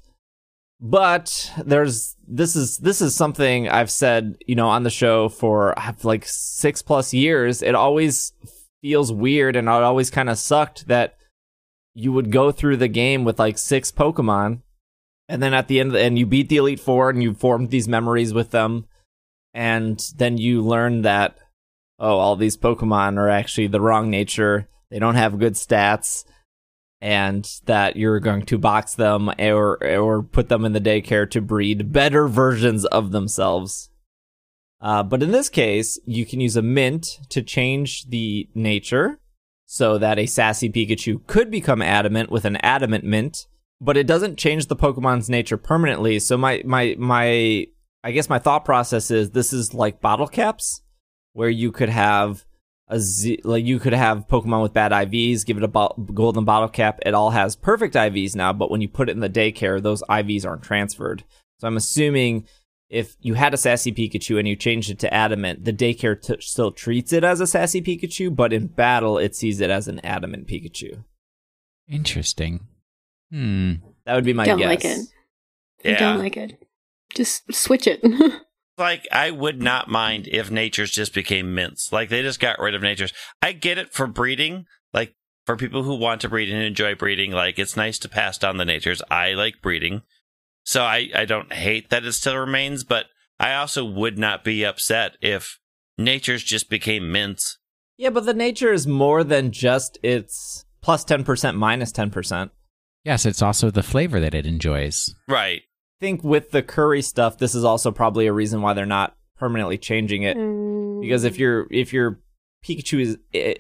But this is something I've said, on the show for like 6+ years. It always feels weird, and it always kind of sucked that you would go through the game with like 6 Pokemon, and then at the end, and you beat the Elite Four, and you formed these memories with them, and then you learn that, all these Pokemon are actually the wrong nature. They don't have good stats, and that you're going to box them or put them in the daycare to breed better versions of themselves. But in this case, you can use a mint to change the nature so that a sassy Pikachu could become adamant with an adamant mint, but it doesn't change the Pokemon's nature permanently. So my I guess my thought process is this is like bottle caps, where you could have you could have Pokemon with bad IVs, give it a golden bottle cap. It all has perfect IVs now, but when you put it in the daycare, those IVs aren't transferred. So I'm assuming if you had a sassy Pikachu and you changed it to adamant, the daycare still treats it as a sassy Pikachu, but in battle, it sees it as an adamant Pikachu. Interesting. That would be my Don't guess. like it. Yeah. I don't like it. Just switch it. Like, I would not mind if natures just became mints. Like, they just got rid of natures. I get it for breeding. Like, for people who want to breed and enjoy breeding, like, it's nice to pass down the natures. I like breeding. So I don't hate that it still remains, but I also would not be upset if natures just became mints. Yeah, but the nature is more than just its plus 10%, minus 10%. Yes, it's also the flavor that it enjoys. Right. I think with the curry stuff, this is also probably a reason why they're not permanently changing it. Because if your Pikachu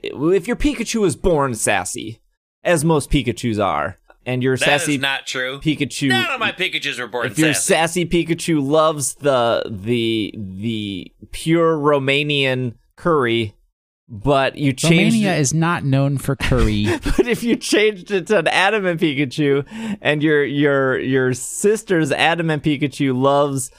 is born sassy, as most Pikachus are, and your That sassy is not true. Pikachu, None of my Pikachus were born if your sassy. sassy Pikachu loves the pure Romanian curry, but you changed Romania is not known for curry. But if you changed it to an adamant Pikachu, and your sister's adamant Pikachu loves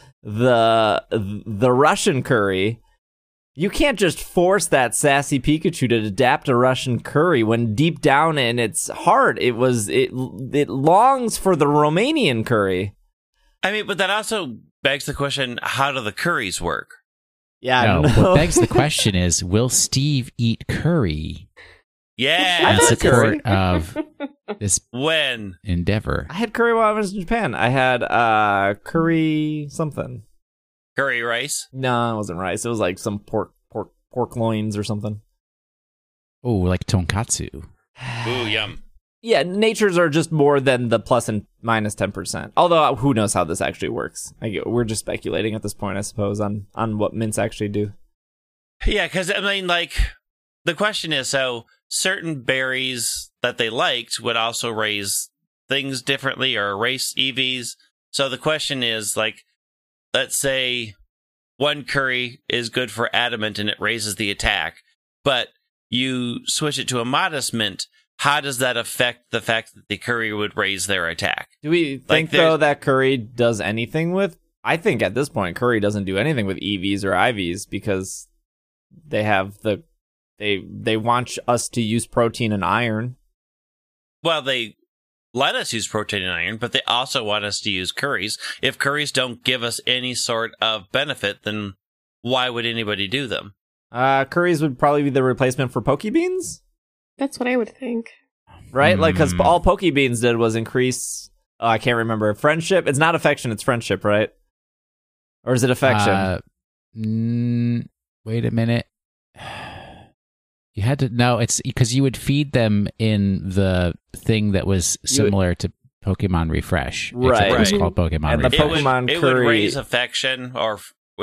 the Russian curry, you can't just force that sassy Pikachu to adapt to Russian curry when deep down in its heart it longs for the Romanian curry. I mean, but that also begs the question, how do the curries work? Yeah, I No, don't know. what begs the question is, will Steve eat curry Yeah. in I've had curry. support of this When? endeavor? I had curry while I was in Japan. I had curry something. Curry rice. No, it wasn't rice. It was like some pork loins or something. Oh, like tonkatsu. Ooh, yum. Yeah, natures are just more than the plus and minus 10%. Although, who knows how this actually works? We're just speculating at this point, I suppose, on what mints actually do. Yeah, because, I mean, like, the question is, so certain berries that they liked would also raise things differently or erase EVs. So the question is, like, let's say one curry is good for adamant and it raises the attack, but you switch it to a modest mint. How does that affect the fact that the curry would raise their attack? Do we think, though, that curry does anything with... I think at this point, curry doesn't do anything with EVs or IVs because they have the... They want us to use protein and iron. Well, they let us use protein and iron, but they also want us to use curries. If curries don't give us any sort of benefit, then why would anybody do them? Curries would probably be the replacement for poke beans? That's what I would think. Right? Like, because all poke beans did was increase... I can't remember. Friendship? It's not affection, it's friendship, right? Or is it affection? Wait a minute. You had to... No, it's because you would feed them in the thing that was similar to Pokemon Refresh. Right. It was called Pokemon And the Refresh. Pokemon it curry... would raise affection, or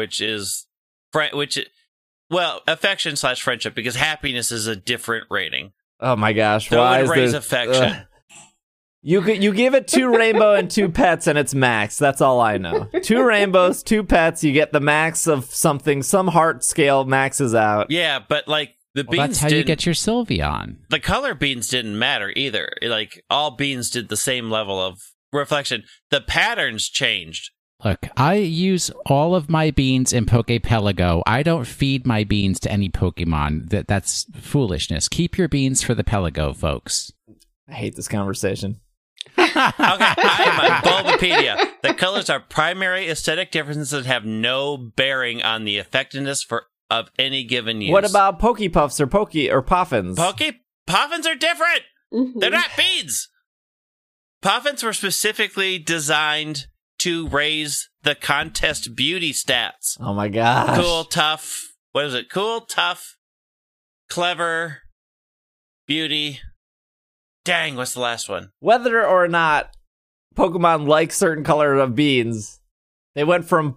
affection / friendship, because happiness is a different rating. Oh my gosh! So why it is would raise there, affection. You give it 2 rainbow and 2 pets, and it's max. That's all I know. 2 rainbows, 2 pets. You get the max of something. Some heart scale maxes out. Yeah, but like the beans, that's how you get your Sylveon. The color beans didn't matter either. Like all beans did the same level of reflection. The patterns changed. Look, I use all of my beans in Poképelago. I don't feed my beans to any Pokemon. That's foolishness. Keep your beans for the Pelago, folks. I hate this conversation. Okay, I am on Bulbapedia. The colors are primary aesthetic differences that have no bearing on the effectiveness of any given use. What about Pokepuffs or Poffins? Poffins are different. Mm-hmm. They're not beans. Poffins were specifically designed to raise the contest beauty stats. Oh my gosh. Cool, tough. What is it? Cool, tough, clever, beauty. Dang, what's the last one? Whether or not Pokemon like certain color of beans, they went from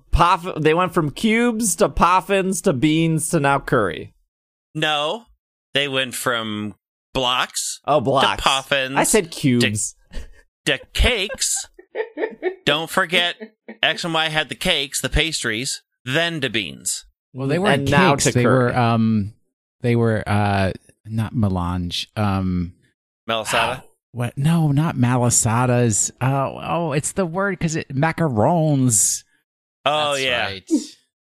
cubes to Poffins to beans to now curry. No, they went from blocks. Oh, blocks. To Poffins. I said cubes. To cakes. Don't forget, X and Y had the cakes, the pastries, then to beans. Well, they weren't And now cakes. to They curry. were not melange. Melisata? What? No, not malasadas. Oh, it's the word because macarons. Oh, That's yeah. right.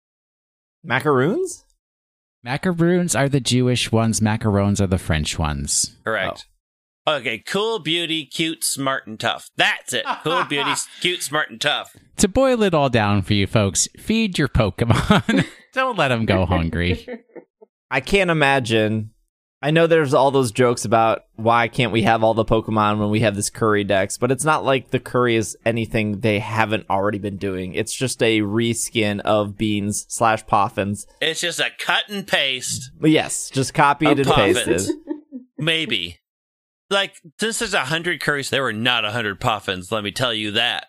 Macaroons? Macaroons are the Jewish ones. Macarons are the French ones. Correct. Okay, cool, beauty, cute, smart, and tough. That's it. Cool, beauty, cute, smart, and tough. To boil it all down for you folks, feed your Pokemon. Don't let them go hungry. I can't imagine. I know there's all those jokes about why can't we have all the Pokemon when we have this curry dex, but it's not like the curry is anything they haven't already been doing. It's just a reskin of beans / Poffins. It's just a cut and paste. But yes, just copied and Poffins. pasted. Maybe. Like, since there's 100 curries, there were not 100 Poffins, let me tell you that.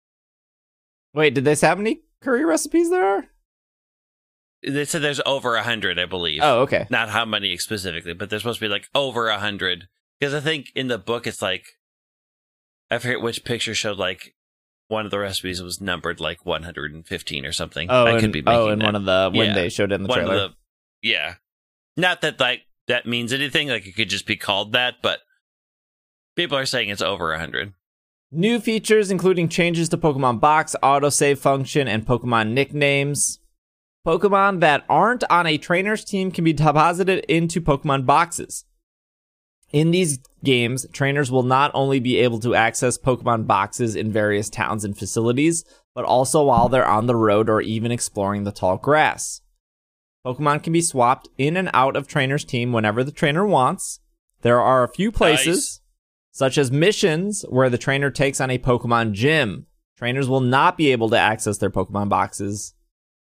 Wait, did they say how many curry recipes there are? They said there's over 100, I believe. Oh, okay. Not how many specifically, but there's supposed to be like over 100. Because I think in the book it's like, I forget which picture showed like one of the recipes was numbered like 115 or something. I could be making that. one of the when Yeah. they showed it in the One trailer. of the, yeah. Not that like that means anything, like it could just be called that, but people are saying it's over 100. New features including changes to Pokemon Box, autosave function, and Pokemon nicknames. Pokemon that aren't on a trainer's team can be deposited into Pokemon boxes. In these games, trainers will not only be able to access Pokemon boxes in various towns and facilities, but also while they're on the road or even exploring the tall grass. Pokemon can be swapped in and out of trainer's team whenever the trainer wants. There are a few places, such as missions, where the trainer takes on a Pokemon gym. Trainers will not be able to access their Pokemon boxes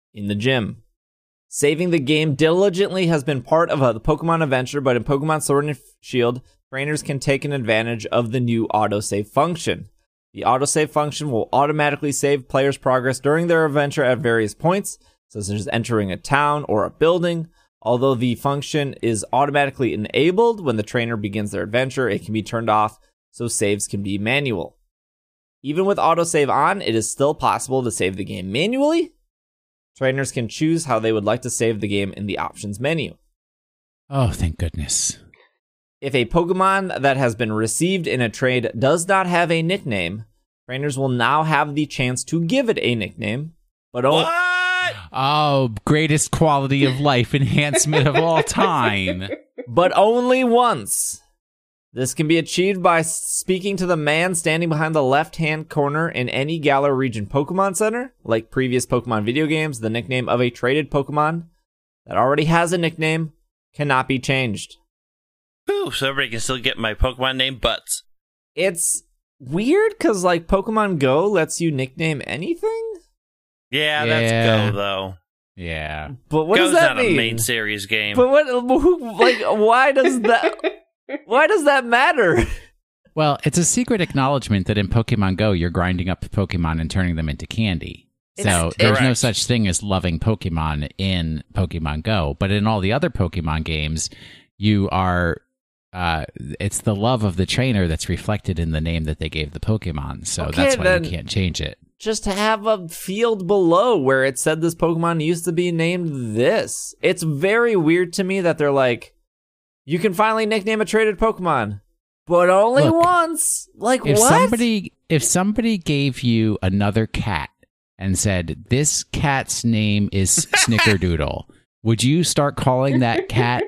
in the gym. Saving the game diligently has been part of the Pokemon adventure, but in Pokemon Sword and Shield, trainers can take an advantage of the new autosave function. The autosave function will automatically save players' progress during their adventure at various points, such as entering a town or a building. Although the function is automatically enabled when the trainer begins their adventure, it can be turned off so saves can be manual. Even with autosave on, it is still possible to save the game manually. Trainers can choose how they would like to save the game in the options menu. Oh, thank goodness. If a Pokemon that has been received in a trade does not have a nickname, trainers will now have the chance to give it a nickname, but only... What? Oh, greatest quality of life enhancement of all time. But only once. This can be achieved by speaking to the man standing behind the left-hand corner in any Galar region Pokemon Center. Like previous Pokemon video games, the nickname of a traded Pokemon that already has a nickname cannot be changed. Ooh, so everybody can still get my Pokemon name, Butts. It's weird because, like, Pokemon Go lets you nickname anything? Yeah, Yeah. that's Go, though. Yeah. But what Go's does that not mean? a main series game. But why does that matter? Well, it's a secret acknowledgement that in Pokemon Go, you're grinding up Pokemon and turning them into candy. So there's no Correct. such thing as loving Pokemon in Pokemon Go. But in all the other Pokemon games, you are... it's the love of the trainer that's reflected in the name that they gave the Pokemon. So Okay, that's why then- you can't change it. Just to have a field below where it said this Pokemon used to be named this. It's very weird to me that they're like, you can finally nickname a traded Pokemon, but only Look, once. Like, If what? if somebody gave you another cat and said this cat's name is Snickerdoodle, would you start calling that cat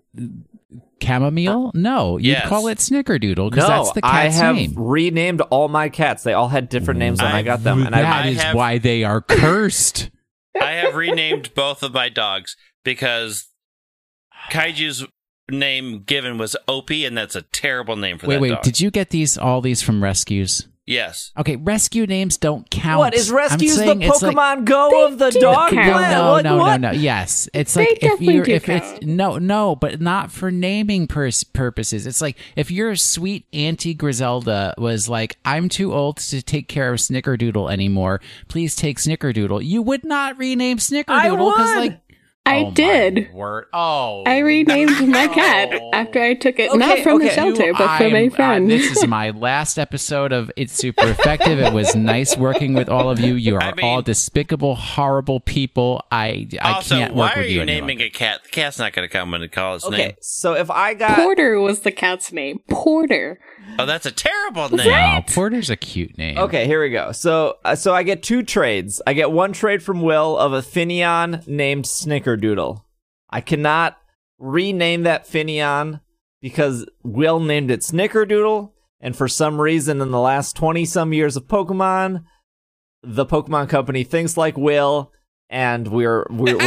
Chamomile? No, you'd Yes. call it Snickerdoodle because No, that's the I cat's have name. renamed all my cats. They all had different names when I got them. And That I is have- why they are cursed. I have renamed both of my dogs because Kaiju's name given was Opie, and that's a terrible name for that Wait, dog. did you get all these from rescues? Yes. Okay, rescue names don't count. what is Rescue's I'm the saying it's like- Pokemon Go of the do dog count. planet? No, Like, no, what? no. Yes, it's They like if definitely you're do if it's count. no, but not for naming purposes. It's like if your sweet Auntie Griselda was like, "I'm too old to take care of Snickerdoodle anymore. Please take Snickerdoodle." You would not rename Snickerdoodle because, would. like, I oh my did. word. Oh, I renamed my cat after I took it, not from the shelter, but from a friend. This is my last episode of It's Super Effective. It was nice working with all of you. You are I mean- all despicable, horrible people. I Also, can't why work are with you any naming longer. a cat? The cat's not going to come and call its Okay, name. so if I got... Porter was the cat's name. Porter. Oh, that's a terrible name. No, Porter's a cute name. Okay, here we go. So I get two trades. I get one trade from Will of a Finneon named Snickerdoodle. I cannot rename that Finneon because Will named it Snickerdoodle, and for some reason in the last 20-some years of Pokemon, the Pokemon Company thinks like Will, and we're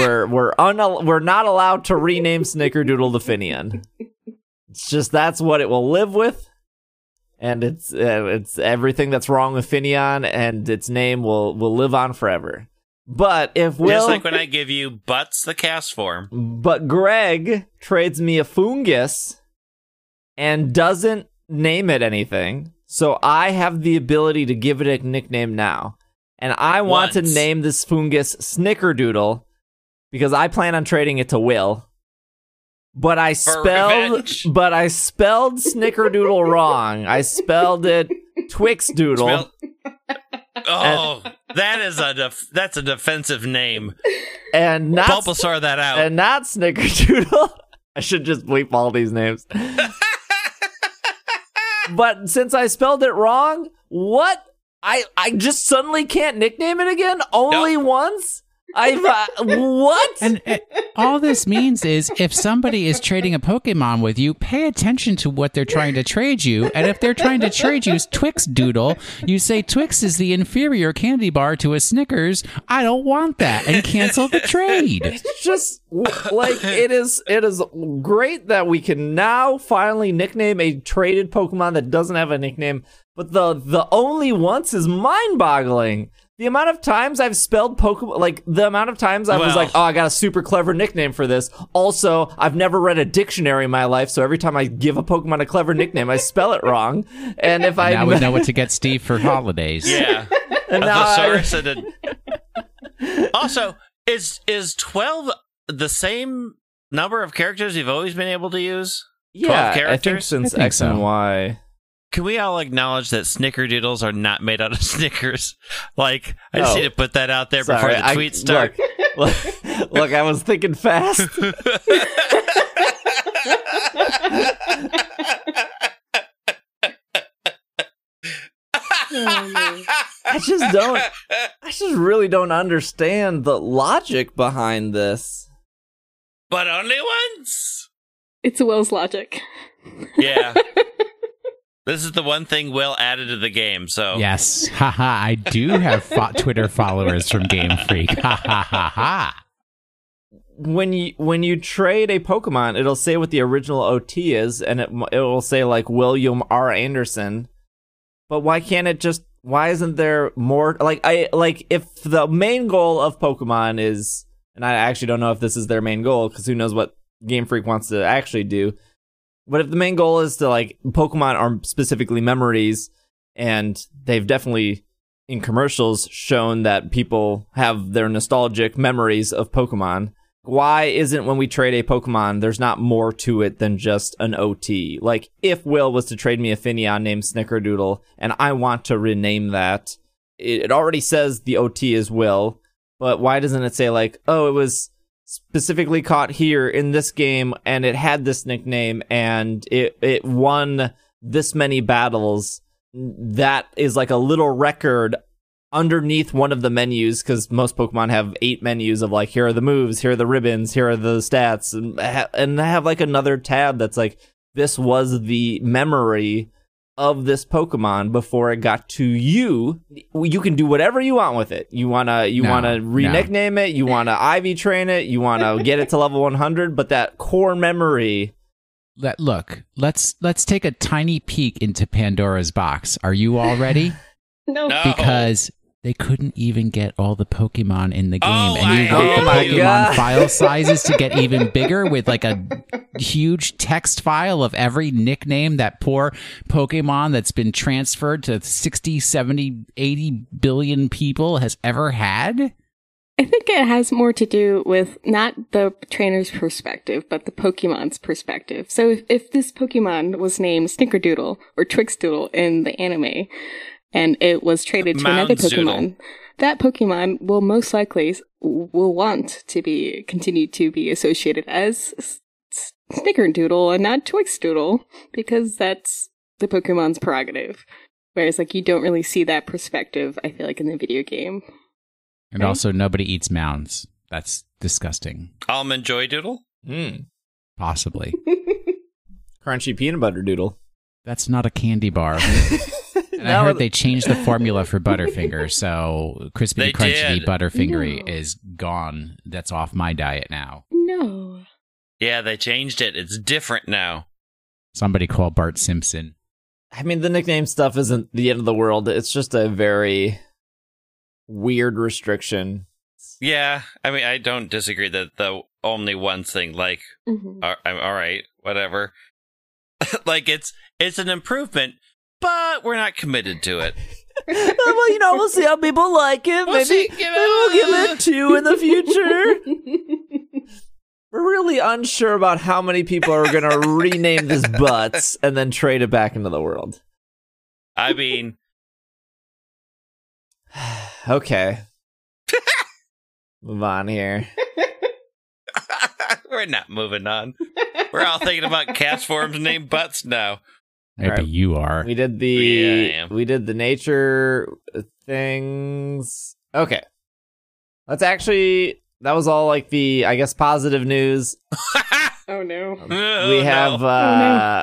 not allowed to rename Snickerdoodle to Finneon. It's just that's what it will live with. And it's everything that's wrong with Finneon, and its name will live on forever. But if Will, Just like when I give you Butts the cast form. but Greg trades me a Fungus and doesn't name it anything, so I have the ability to give it a nickname now, and I want to Once. name this Fungus Snickerdoodle because I plan on trading it to Will. But I spelled revenge. Snickerdoodle wrong. I spelled it Twixdoodle. Smell- Oh, that's a defensive name. and not Bulbasaur that out. and not Snickerdoodle. I should just bleep all these names. But since I spelled it wrong, what? I just suddenly can't nickname it again? Only Nope. once? What? And all this means is if somebody is trading a Pokemon with you, pay attention to what they're trying to trade you. And if they're trying to trade you Twixdoodle, you say Twix is the inferior candy bar to a Snickers. I don't want that, and cancel the trade. It's just like it is great that we can now finally nickname a traded Pokemon that doesn't have a nickname, but the only once is mind-boggling. The amount of times I've spelled Pokemon, like the amount of times I was like, oh, I got a super clever nickname for this. Also, I've never read a dictionary in my life, so every time I give a Pokemon a clever nickname, I spell it wrong. And if I now we know what to get Steve for holidays. Yeah. and A now thesaurus and also, is 12 the same number of characters you've always been able to use? 12 I think characters? since I think X and so. Y. Can we all acknowledge that snickerdoodles are not made out of Snickers? Like, I just No. need to put that out there Sorry, before the tweets start. Look, I was thinking fast. I just really don't understand the logic behind this. But only once. It's Will's logic. Yeah. This is the one thing Will added to the game, so. Yes. Haha, I do have Twitter followers from Game Freak. Ha ha ha ha. When you trade a Pokemon, it'll say what the original OT is, and it will say like William R. Anderson. But why can't it just? Why isn't there more? If the main goal of Pokemon is, and I actually don't know if this is their main goal because who knows what Game Freak wants to actually do. But if the main goal is to like Pokemon are specifically memories, and they've definitely in commercials shown that people have their nostalgic memories of Pokemon. Why isn't when we trade a Pokemon, there's not more to it than just an OT? Like, if Will was to trade me a Finneon named Snickerdoodle, and I want to rename that, it already says the OT is Will, but why doesn't it say, like, oh, it was specifically caught here in this game, and it had this nickname, and it won this many battles? That is like a little record underneath one of the menus, because most Pokemon have 8 menus of like, here are the moves, here are the ribbons, here are the stats, and they have like another tab that's like, this was the memory of this Pokemon before it got to you. You can do whatever you want with it. You wanna re-nickname it, you wanna IV train it, you wanna get it to level 100, but that core memory. Look, let's take a tiny peek into Pandora's box. Are you all ready? No. Because they couldn't even get all the Pokemon in the game. Oh, and you I want the hate you. Pokemon file sizes to get even bigger with like a huge text file of every nickname that poor Pokemon that's been transferred to 60, 70, 80 billion people has ever had? I think it has more to do with not the trainer's perspective, but the Pokemon's perspective. So if this Pokemon was named Snickerdoodle or Twixdoodle in the anime, and it was traded to another Pokemon, that Pokemon will most likely will want to continue to be associated as Snickerdoodle and not Twixdoodle, because that's the Pokemon's prerogative. Whereas, like, you don't really see that perspective, I feel like, in the video game. And also, nobody eats mounds. That's disgusting. Almond Joy Doodle? Possibly. Crunchy peanut butter doodle. That's not a candy bar. And I heard they changed the formula for Butterfinger, so Crispy They Crunchy did. Butterfingery No. is gone. That's off my diet now. No. Yeah, they changed it. It's different now. Somebody call Bart Simpson. I mean, the nickname stuff isn't the end of the world. It's just a very weird restriction. Yeah, I mean, I don't disagree that the only one thing, like, Mm-hmm. I'm all right, whatever. Like, it's an improvement, but we're not committed to it. Well, we'll see how people like it. We'll see, Maybe we'll give it 2 in the future. We're really unsure about how many people are going to rename this Butts and then trade it back into the world. I mean, Okay. Move on here. we're not moving on. We're all thinking about cast forms named Butts now. Maybe Alright. you are. We did Yeah, I am. the nature things. Okay. That was all like the, I guess, positive news. Oh no. Oh, We have no.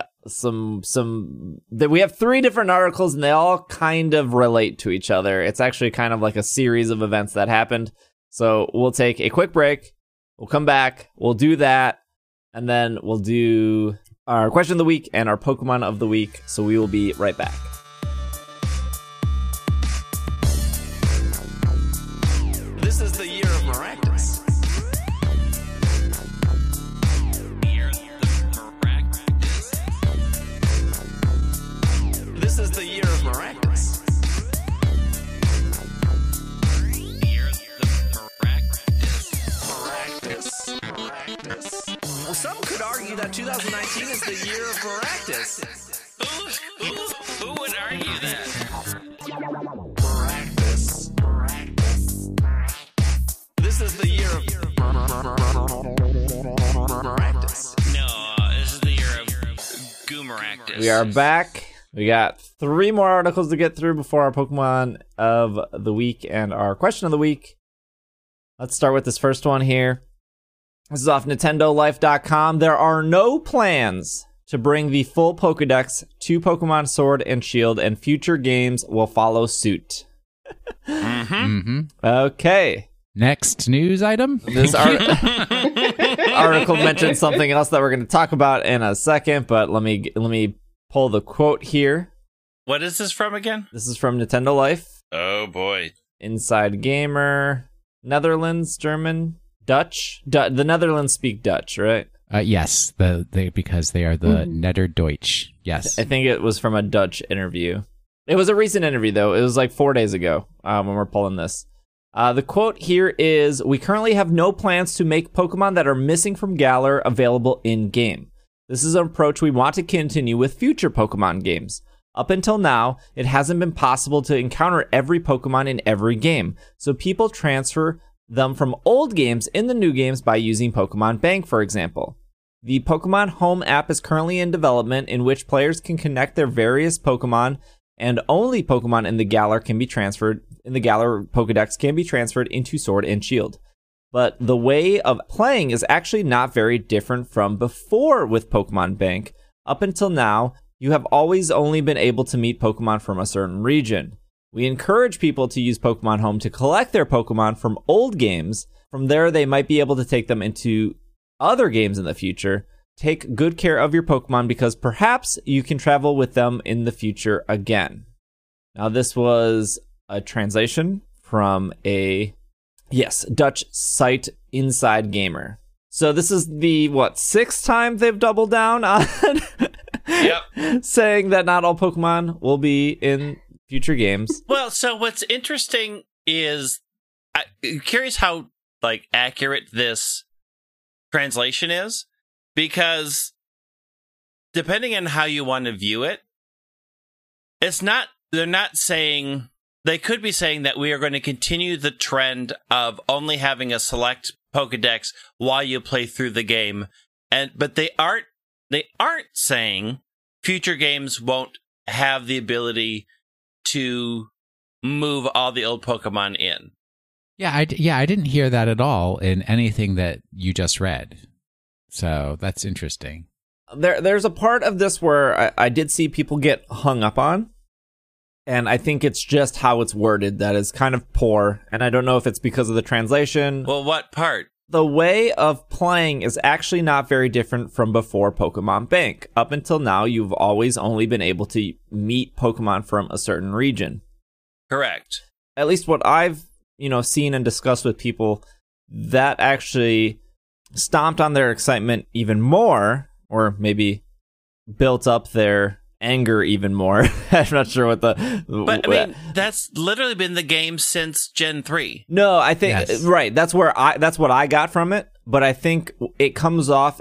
we have 3 different articles and they all kind of relate to each other. It's actually kind of like a series of events that happened. So we'll take a quick break. We'll come back. We'll do that. And then we'll do our question of the week and our Pokemon of the week. So we will be right back. that 2019 is the year of Maractus. Who would argue that? Maractus. This is the year of Maractus. No, this is the year of Goomeractus. We are back. We got 3 more articles to get through before our Pokemon of the week and our question of the week. Let's start with this first one here. This is off NintendoLife.com. There are no plans to bring the full Pokedex to Pokemon Sword and Shield, and future games will follow suit. Okay. Next news item. This article mentions something else that we're going to talk about in a second, but let me pull the quote here. What is this from again? This is from Nintendo Life. Oh boy. Inside Gamer. Netherlands, German, Dutch. The Netherlands speak Dutch, right? Yes, because they are the Nederdeutsch. Yes. I think it was from a Dutch interview. It was a recent interview, though. It was like 4 days ago when we're pulling this. The quote here is, "We currently have no plans to make Pokemon that are missing from Galar available in-game. This is an approach we want to continue with future Pokemon games. Up until now, it hasn't been possible to encounter every Pokemon in every game, so people transfer them from old games in the new games by using Pokemon Bank, for example. The Pokemon Home app is currently in development, in which players can connect their various Pokemon, and only Pokemon in the Galar Pokedex can be transferred into Sword and Shield. But the way of playing is actually not very different from before with Pokemon Bank. Up until now, you have always only been able to meet Pokemon from a certain region. We encourage people to use Pokemon Home to collect their Pokemon from old games. From there, they might be able to take them into other games in the future. Take good care of your Pokemon because perhaps you can travel with them in the future again." Now, this was a translation from a, Dutch site, Inside Gamer. So this is the, 6th time they've doubled down on saying that not all Pokemon will be in future games. Well, so what's interesting is, I'm curious how accurate this translation is, because depending on how you want to view it, they're not saying, they could be saying that we are going to continue the trend of only having a select Pokedex while you play through the game, but they aren't saying future games won't have the ability to move all the old Pokemon in. I didn't hear that at all in anything that you just read. So that's interesting. There's a part of this where I did see people get hung up on, and I think it's just how it's worded that is kind of poor, and I don't know if it's because of the translation. Well, what part? The way of playing is actually not very different from before Pokemon Bank. Up until now, you've always only been able to meet Pokemon from a certain region. Correct. At least what I've, seen and discussed with people, that actually stomped on their excitement even more, or maybe built up their anger even more. I'm not sure what But I mean, that's literally been the game since Gen 3. No, I think right. That's what I got from it. But I think it comes off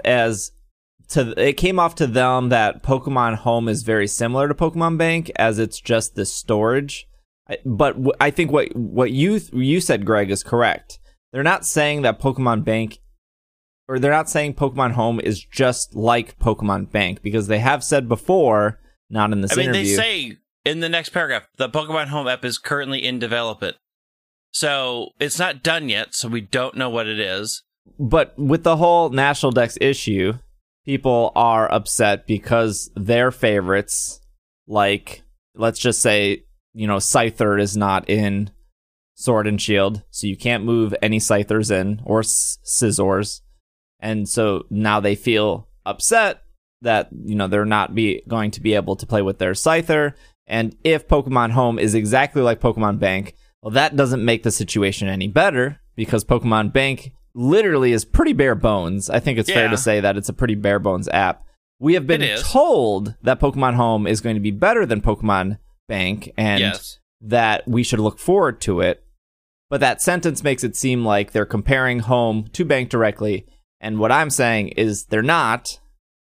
it came off to them that Pokemon Home is very similar to Pokemon Bank, as it's just the storage. But I think what you said, Greg, is correct. They're not saying that Pokemon Bank, or they're not saying Pokemon Home is just like Pokemon Bank, because they have said before, not in this interview. They say in the next paragraph, the Pokemon Home app is currently in development. So it's not done yet, so we don't know what it is. But with the whole National Dex issue, people are upset because their favorites, like, let's just say, Scyther is not in Sword and Shield, so you can't move any Scythers in, or Scizors. And so now they feel upset that, they're not going to be able to play with their Scyther. And if Pokemon Home is exactly like Pokemon Bank, well, that doesn't make the situation any better, because Pokemon Bank literally is pretty bare bones. I think it's fair to say that it's a pretty bare bones app. We have been told that Pokemon Home is going to be better than Pokemon Bank, and that we should look forward to it. But that sentence makes it seem like they're comparing Home to Bank directly. And what I'm saying is they're not.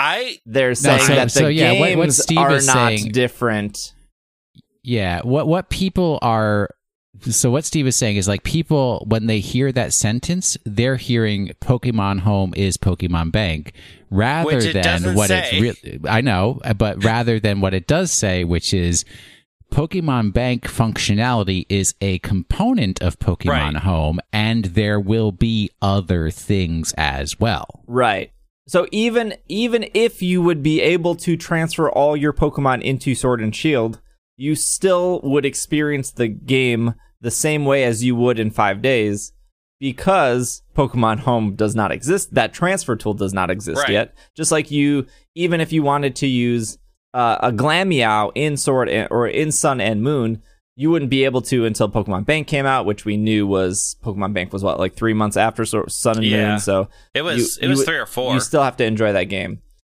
they're saying that the games what Steve are is not saying, different. Yeah, what people are. So what Steve is saying is like people, when they hear that sentence, they're hearing Pokemon Home is Pokemon Bank rather than what say. it's really. I know, but rather than what it does say, which is Pokemon Bank functionality is a component of Pokemon Home, and there will be other things as well. Right. So even if you would be able to transfer all your Pokemon into Sword and Shield, you still would experience the game the same way as you would in 5 days because Pokemon Home does not exist. That transfer tool does not exist yet. Just like even if you wanted to use a Glameow in Sword or in Sun and Moon, you wouldn't be able to until Pokemon Bank came out, which we knew was Pokemon Bank was like 3 months after Sun and Moon. So it was 3 or 4. You still have to enjoy that game.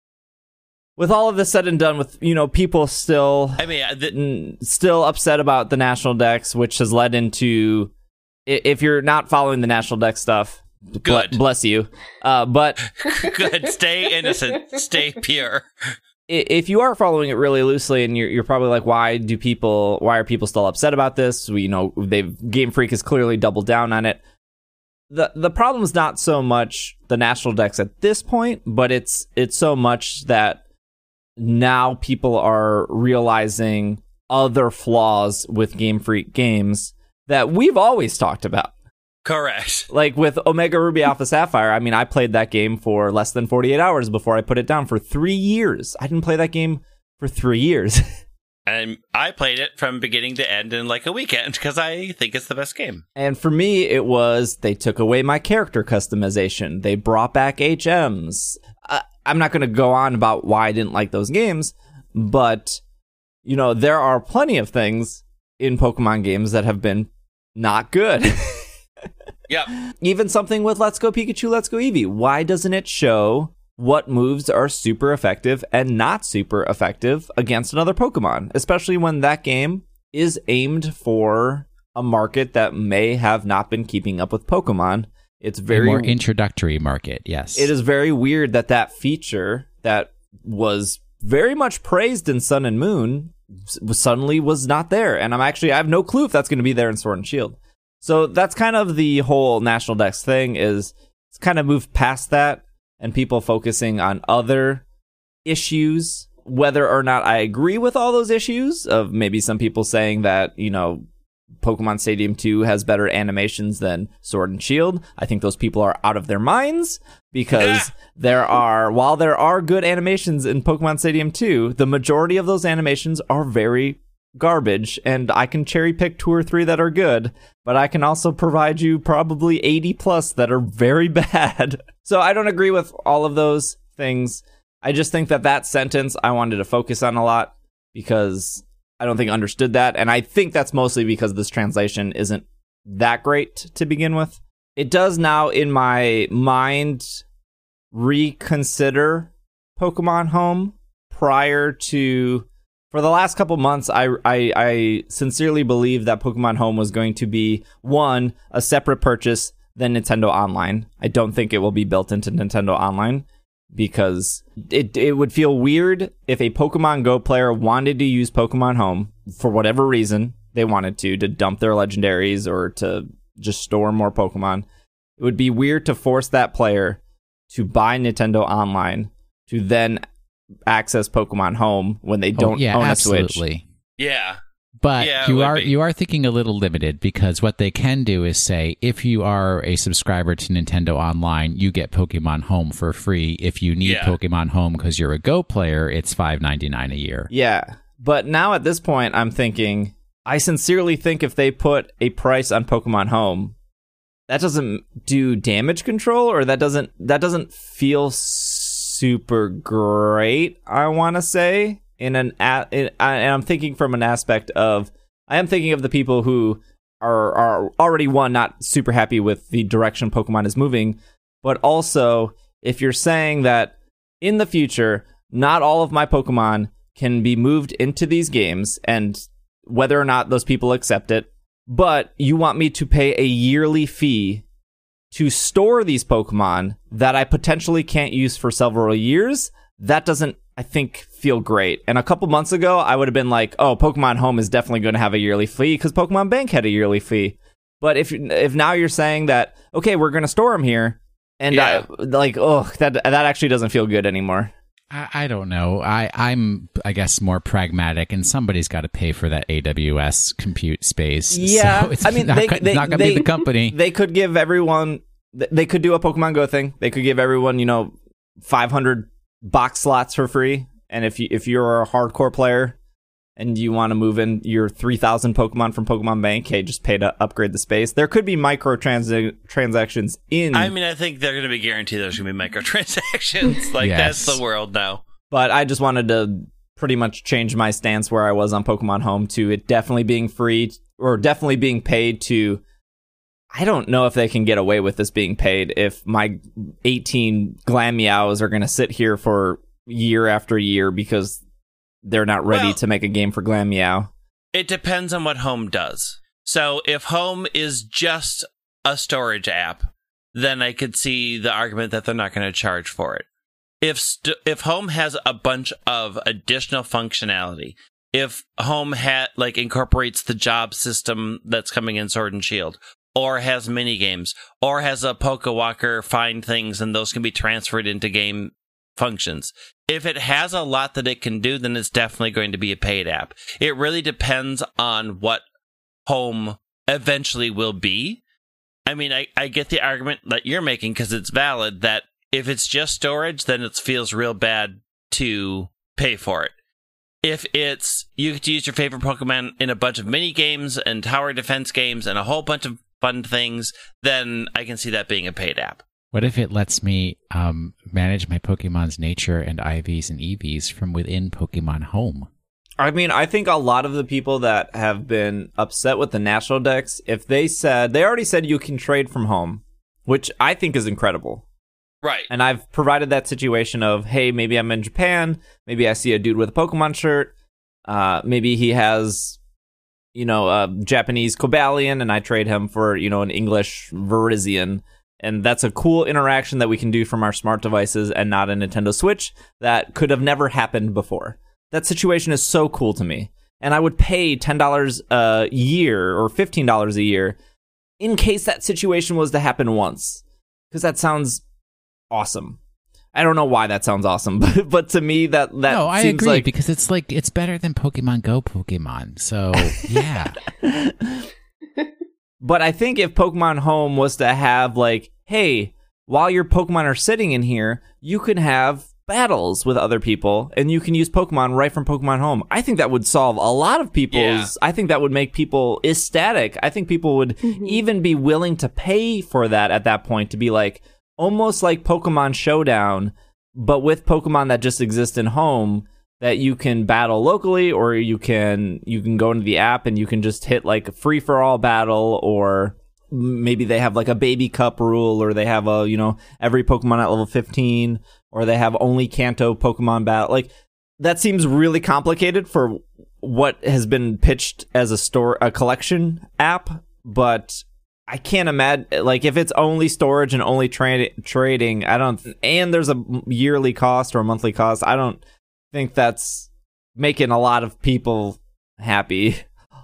With all of this said and done, with people still, still upset about the National Dex, which has led into, if you're not following the National Dex stuff, good, bless you. But good, stay innocent, stay pure. If you are following it really loosely, and you're probably like, why are people still upset about this? Game Freak has clearly doubled down on it. The problem is not so much the National Dex at this point, but it's so much that now people are realizing other flaws with Game Freak games that we've always talked about. Correct. Like with Omega Ruby Alpha Sapphire, I mean, I played that game for less than 48 hours before I put it down for 3 years. I didn't play that game for 3 years. And I played it from beginning to end in like a weekend because I think it's the best game. And for me, it was, they took away my character customization. They brought back HMs. I'm not going to go on about why I didn't like those games, but, there are plenty of things in Pokemon games that have been not good. Yep. Even something with Let's Go Pikachu, Let's Go Eevee. Why doesn't it show what moves are super effective and not super effective against another Pokemon? Especially when that game is aimed for a market that may have not been keeping up with Pokemon. It's very a more introductory market, yes. It is very weird that feature that was very much praised in Sun and Moon suddenly was not there. And I have no clue if that's going to be there in Sword and Shield. So that's kind of the whole National Dex thing, is it's kind of moved past that and people focusing on other issues, whether or not I agree with all those issues of maybe some people saying that, Pokemon Stadium 2 has better animations than Sword and Shield. I think those people are out of their minds because while there are good animations in Pokemon Stadium 2, the majority of those animations are very garbage, and I can cherry pick 2 or 3 that are good, but I can also provide you probably 80 plus that are very bad. So I don't agree with all of those things. I just think that sentence I wanted to focus on a lot because I don't think I understood that, and I think that's mostly because this translation isn't that great to begin with. It does now, in my mind, reconsider Pokemon Home. For the last couple months, I sincerely believe that Pokemon Home was going to be, one, a separate purchase than Nintendo Online. I don't think it will be built into Nintendo Online, because it would feel weird if a Pokemon Go player wanted to use Pokemon Home for whatever reason they wanted to dump their legendaries or to just store more Pokemon. It would be weird to force that player to buy Nintendo Online to then access Pokemon Home when they don't own a Switch. Absolutely. Yeah. But you are thinking a little limited, because what they can do is say, if you are a subscriber to Nintendo Online, you get Pokemon Home for free. If you need Pokemon Home because you're a Go player, it's $5.99 a year. Yeah. But now at this point, I'm thinking, I sincerely think if they put a price on Pokemon Home, that doesn't do damage control, or that doesn't feel super great, I want to say. And I'm thinking from an aspect of, I am thinking of the people who are already, one, not super happy with the direction Pokemon is moving, but also if you're saying that in the future, not all of my Pokemon can be moved into these games, and whether or not those people accept it, but you want me to pay a yearly fee to store these Pokemon that I potentially can't use for several years, that doesn't, I think, feel great. And a couple months ago, I would have been like, oh, Pokemon Home is definitely going to have a yearly fee because Pokemon Bank had a yearly fee. But if now you're saying that, okay, we're going to store them here, and that actually doesn't feel good anymore. I don't know. I'm, I guess, more pragmatic, and somebody's got to pay for that AWS compute space. Yeah, so it's I mean, not going to be the company. They could give everyone. They could do a Pokemon Go thing. They could give everyone, 500 box slots for free. And if you're a hardcore player and you want to move in your 3,000 Pokemon from Pokemon Bank, hey, just pay to upgrade the space. There could be transactions in. I mean, I think they're going to be guaranteed there's going to be microtransactions. Yes. That's the world now. But I just wanted to pretty much change my stance where I was on Pokemon Home to it definitely being free or definitely being paid to. I don't know if they can get away with this being paid if my 18 Glameows are going to sit here for year after year because they're not ready to make a game for Glameow. It depends on what Home does. So if Home is just a storage app, then I could see the argument that they're not going to charge for it. If Home has a bunch of additional functionality, if Home incorporates the job system that's coming in Sword and Shield, or has mini games, or has a Pokewalker find things and those can be transferred into game functions. If it has a lot that it can do, then it's definitely going to be a paid app. It really depends on what Home eventually will be. I mean, I get the argument that you're making because it's valid that if it's just storage, then it feels real bad to pay for it. If you get to use your favorite Pokemon in a bunch of mini games and tower defense games and a whole bunch of fun things, then I can see that being a paid app. What if it lets me manage my Pokemon's nature and IVs and EVs from within Pokemon Home? I mean, I think a lot of the people that have been upset with the National Dex, if they already said you can trade from Home, which I think is incredible. Right. And I've provided that situation of, hey, maybe I'm in Japan, maybe I see a dude with a Pokemon shirt, maybe he has, a Japanese Cobalion, and I trade him for, an English Virizion. And that's a cool interaction that we can do from our smart devices and not a Nintendo Switch that could have never happened before. That situation is so cool to me. And I would pay $10 a year or $15 a year in case that situation was to happen once. Because that sounds awesome. I don't know why that sounds awesome, but to me that no, I seems agree because it's better than Pokemon Go Pokemon. So yeah. But I think if Pokemon Home was to have hey, while your Pokemon are sitting in here, you can have battles with other people and you can use Pokemon right from Pokemon Home. I think that would solve a lot of people's. I think that would make people ecstatic. I think people would even be willing to pay for that at that point to be almost like Pokemon Showdown, but with Pokemon that just exist in Home that you can battle locally, or you can go into the app and you can just hit a free for all battle, or maybe they have a baby cup rule, or they have every Pokemon at level 15, or they have only Kanto Pokemon battle. That seems really complicated for what has been pitched as a collection app, but I can't imagine, if it's only storage and only trading, and there's a yearly cost or a monthly cost, I don't think that's making a lot of people happy.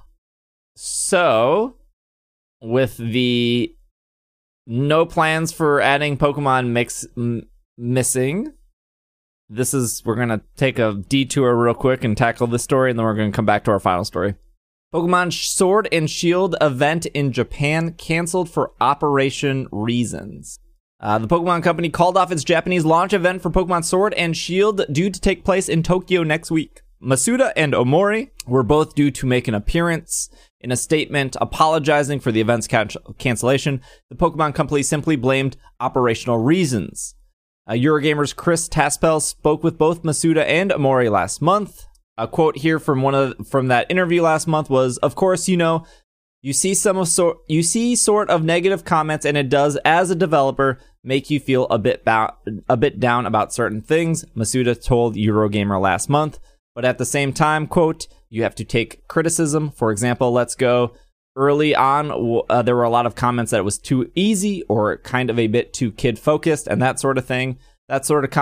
So, with the no plans for adding Pokemon Mix missing, we're going to take a detour real quick and tackle this story, and then we're going to come back to our final story. Pokemon Sword and Shield event in Japan canceled for operation reasons. The Pokemon Company called off its Japanese launch event for Pokemon Sword and Shield due to take place in Tokyo next week. Masuda and Omori were both due to make an appearance. In a statement apologizing for the event's cancellation, the Pokemon Company simply blamed operational reasons. Eurogamer's Chris Taspel spoke with both Masuda and Omori last month. A quote here from that interview last month was, "Of course, you see sort of negative comments, and it does, as a developer, make you feel a bit down about certain things," Masuda told Eurogamer last month. But at the same time, quote, "You have to take criticism. For example, Let's Go. Early on, there were a lot of comments that it was too easy or kind of a bit too kid-focused and that sort of thing. That sort of comment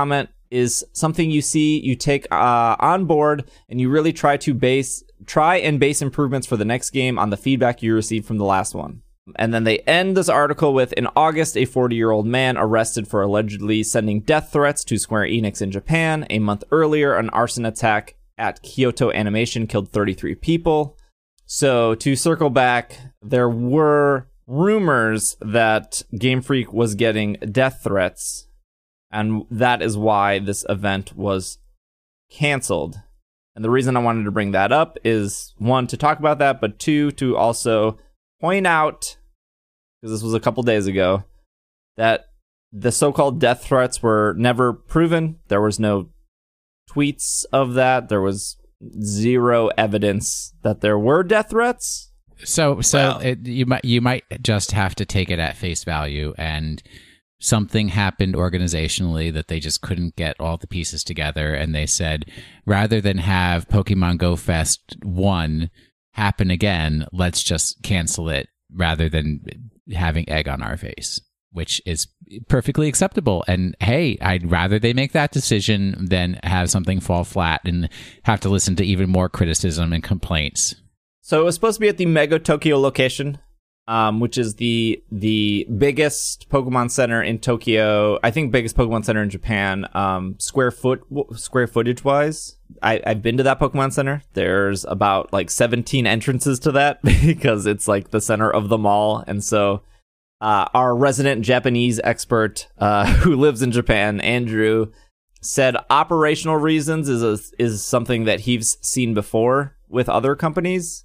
is something you take on board, and you really try and base improvements for the next game on the feedback you received from the last one. And then they end this article with, in August, a 40-year-old man arrested for allegedly sending death threats to Square Enix in Japan. A month earlier, an arson attack at Kyoto Animation killed 33 people. So to circle back, there were rumors that Game Freak was getting death threats, and that is why this event was canceled. And the reason I wanted to bring that up is, one, to talk about that, but two, to also point out, because this was a couple days ago, that the so-called death threats were never proven. There was no tweets of that. There was zero evidence that there were death threats. So you might just have to take it at face value, and something happened organizationally that they just couldn't get all the pieces together, and they said, rather than have Pokemon Go Fest 1 happen again, let's just cancel it rather than having egg on our face, which is perfectly acceptable. And hey, I'd rather they make that decision than have something fall flat and have to listen to even more criticism and complaints. So it was supposed to be at the Mega Tokyo location, which is the biggest Pokemon Center in Tokyo. I think biggest Pokemon Center in Japan, square footage wise. I've been to that Pokemon Center. There's about like 17 entrances to that because it's like the center of the mall. And so our resident Japanese expert who lives in Japan, Andrew, said operational reasons is something that he's seen before with other companies.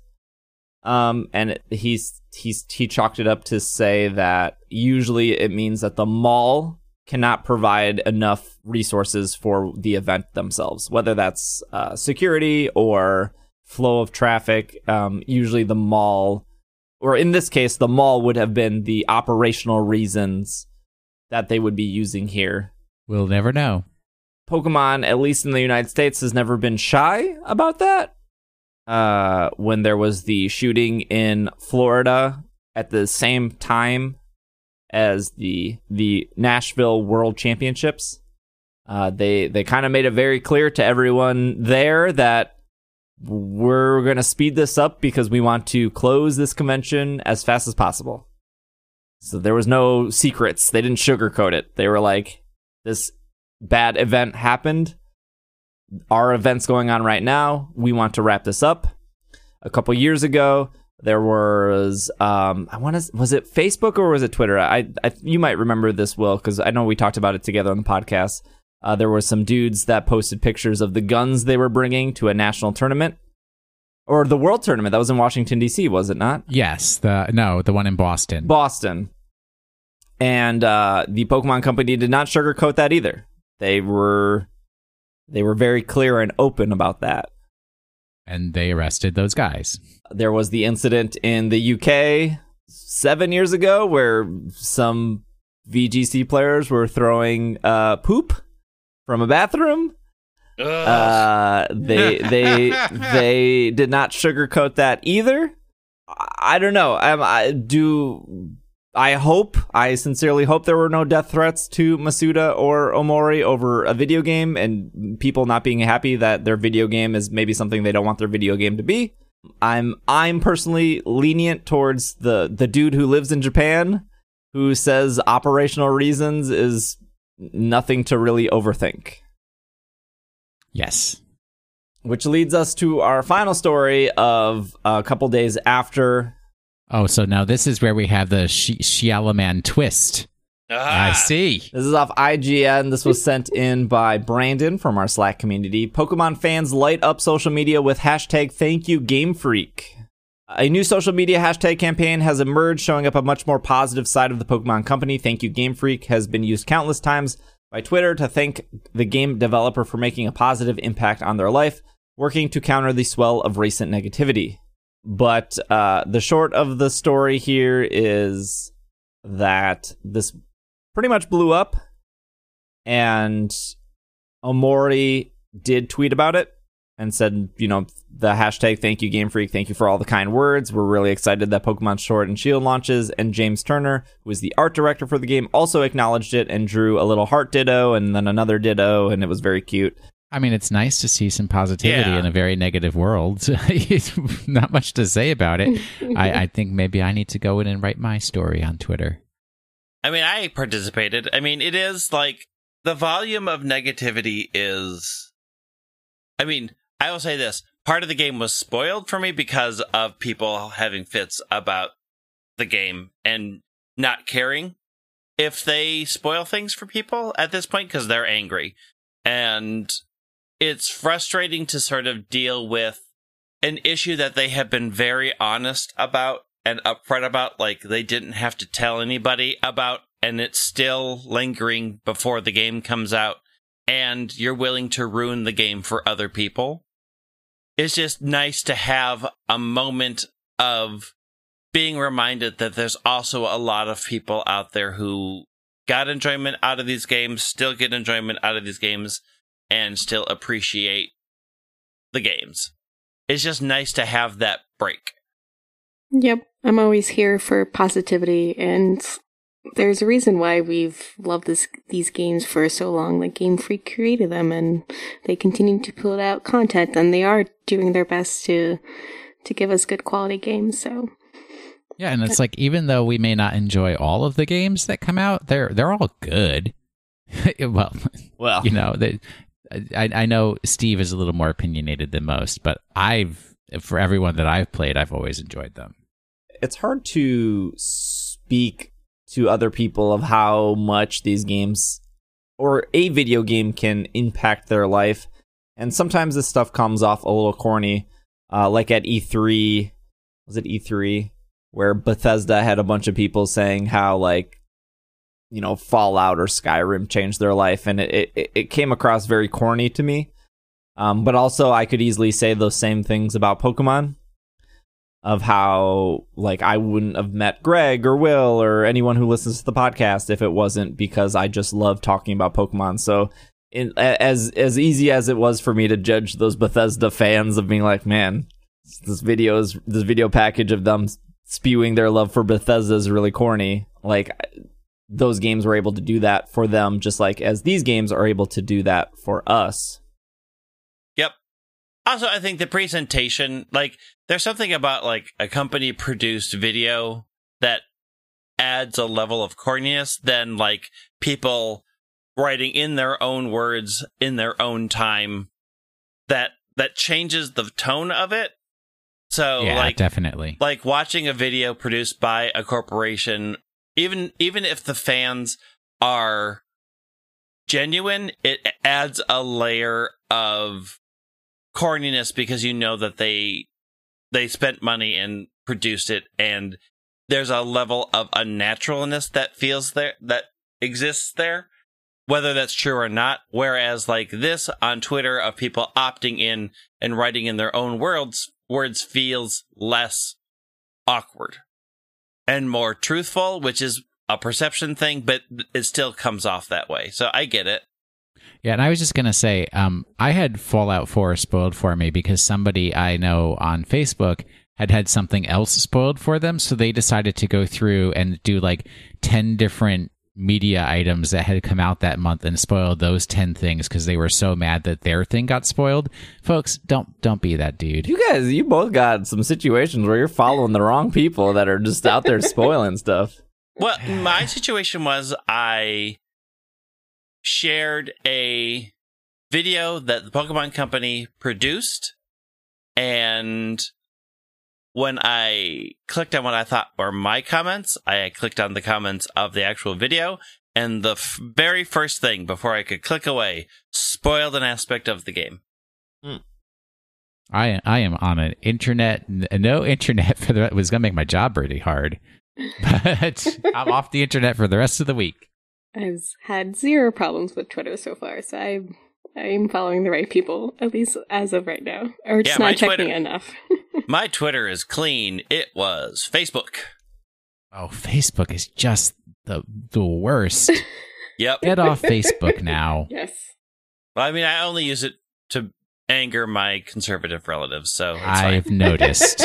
And he chalked it up to say that usually it means that the mall cannot provide enough resources for the event themselves, whether that's security or flow of traffic. Usually the mall, or in this case, the mall would have been the operational reasons that they would be using here. We'll never know. Pokemon, at least in the United States, has never been shy about that. When there was the shooting in Florida at the same time as the Nashville World Championships, they kind of made it very clear to everyone there that we're going to speed this up because we want to close this convention as fast as possible. So there was no secrets. They didn't sugarcoat it. They were like, this bad event happened. Our event's going on right now. We want to wrap this up. A couple years ago, there was was it Facebook or was it Twitter? You might remember this, Will, because I know we talked about it together on the podcast. There were some dudes that posted pictures of the guns they were bringing to a national tournament, or the World Tournament that was in Washington D.C. Was it not? Yes, the one in Boston. Boston, and the Pokemon Company did not sugarcoat that either. They were very clear and open about that. And they arrested those guys. There was the incident in the UK 7 years ago where some VGC players were throwing poop from a bathroom. They did not sugarcoat that either. I don't know. I sincerely hope there were no death threats to Masuda or Omori over a video game and people not being happy that their video game is maybe something they don't want their video game to be. I'm personally lenient towards the dude who lives in Japan who says operational reasons is nothing to really overthink. Yes. Which leads us to our final story of a couple days after. Oh, so now this is where we have the Shyamalan twist. I see. This is off IGN. This was sent in by Brandon from our Slack community. Pokemon fans light up social media with hashtag #ThankYouGameFreak. A new social media hashtag campaign has emerged, showing up a much more positive side of the Pokemon Company. ThankYouGameFreak has been used countless times by Twitter to thank the game developer for making a positive impact on their life, working to counter the swell of recent negativity. But the short of the story here is that this pretty much blew up, and Omori did tweet about it. and said, the hashtag thank you Game Freak, thank you for all the kind words. We're really excited that Pokemon Sword and Shield launches. And James Turner, who is the art director for the game, also acknowledged it and drew a little heart ditto and then another ditto, and it was very cute. I mean, it's nice to see some positivity in a very negative world. Not much to say about it. I think maybe I need to go in and write my story on Twitter. I mean, I participated. I mean, it is like the volume of negativity is. I mean, I will say this. Part of the game was spoiled for me because of people having fits about the game and not caring if they spoil things for people at this point because they're angry. And it's frustrating to sort of deal with an issue that they have been very honest about and upfront about, like they didn't have to tell anybody about, and it's still lingering before the game comes out, and you're willing to ruin the game for other people. It's just nice to have a moment of being reminded that there's also a lot of people out there who got enjoyment out of these games, still get enjoyment out of these games, and still appreciate the games. It's just nice to have that break. Yep, I'm always here for positivity, and there's a reason why we've loved these games for so long. Like, Game Freak created them, and they continue to put out content, and they are doing their best to give us good quality games. So yeah, and it's like, even though we may not enjoy all of the games that come out, they're all good. well, I know Steve is a little more opinionated than most, but for everyone that I've played, I've always enjoyed them. It's hard to speak to other people of how much these games or a video game can impact their life. And sometimes this stuff comes off a little corny, like at E3, was it E3? Where Bethesda had a bunch of people saying how, like, Fallout or Skyrim changed their life, and it came across very corny to me. But also, I could easily say those same things about Pokemon, of how, like, I wouldn't have met Greg or Will or anyone who listens to the podcast if it wasn't because I just love talking about Pokemon. So, as easy as it was for me to judge those Bethesda fans of being like, man, this video package of them spewing their love for Bethesda is really corny. Like, those games were able to do that for them, just like as these games are able to do that for us. Yep. Also, I think the presentation, like, there's something about, like, a company-produced video that adds a level of corniness than, like, people writing in their own words, in their own time, that changes the tone of it. So, yeah, like, definitely. Like, watching a video produced by a corporation, even if the fans are genuine, it adds a layer of corniness because you know that they spent money and produced it, and there's a level of unnaturalness that feels there, that exists there, whether that's true or not. Whereas, like, this on Twitter of people opting in and writing in their own words feels less awkward and more truthful, which is a perception thing, but it still comes off that way. So I get it. Yeah, and I was just going to say, I had Fallout 4 spoiled for me because somebody I know on Facebook had something else spoiled for them, so they decided to go through and do like 10 different media items that had come out that month and spoiled those 10 things because they were so mad that their thing got spoiled. Folks, don't be that dude. You both got some situations where you're following the wrong people that are just out there spoiling stuff. Well, my situation was I shared a video that the Pokemon Company produced, and when I clicked on what I thought were my comments, I clicked on the comments of the actual video, and the very first thing before I could click away spoiled an aspect of the game. I am on an internet, no internet for it was going to make my job pretty hard, but I'm off the internet for the rest of the week. I've had zero problems with Twitter so far, so I'm following the right people, at least as of right now. Or just not checking enough. My Twitter is clean. It was Facebook. Oh, Facebook is just the worst. Yep. Get off Facebook now. Yes. Well, I mean, I only use it to anger my conservative relatives, so it's I've noticed.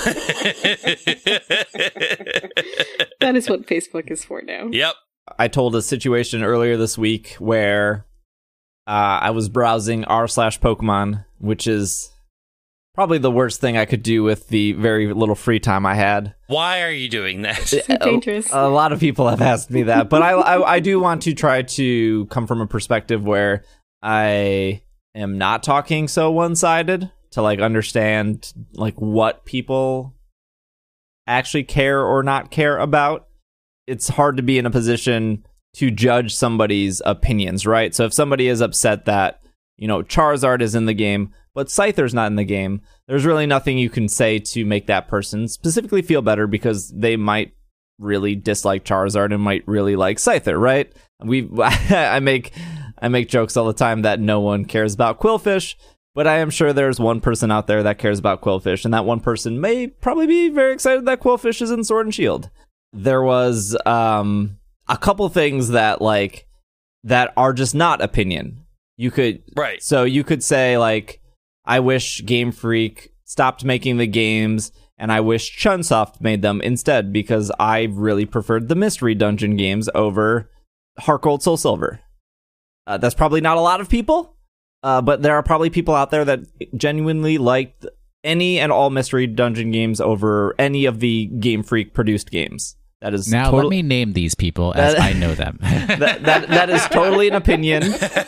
That is what Facebook is for now. Yep. I told a situation earlier this week where I was browsing r/Pokemon, which is probably the worst thing I could do with the very little free time I had. Why are you doing that? So dangerous. A lot of people have asked me that, but I do want to try to come from a perspective where I am not talking so one-sided to like understand like what people actually care or not care about. It's hard to be in a position to judge somebody's opinions, right? So if somebody is upset that, Charizard is in the game, but Scyther's not in the game, there's really nothing you can say to make that person specifically feel better because they might really dislike Charizard and might really like Scyther, right? I make jokes all the time that no one cares about Quillfish, but I am sure there's one person out there that cares about Quillfish, and that one person may probably be very excited that Quillfish is in Sword and Shield. There was a couple things that are just not opinion. You could So you could say like, I wish Game Freak stopped making the games, and I wish Chunsoft made them instead because I really preferred the Mystery Dungeon games over Heart Gold Soul Silver. That's probably not a lot of people, but there are probably people out there that genuinely liked any and all Mystery Dungeon games over any of the Game Freak produced games. That is now let me name these people as I know them. that is totally an opinion,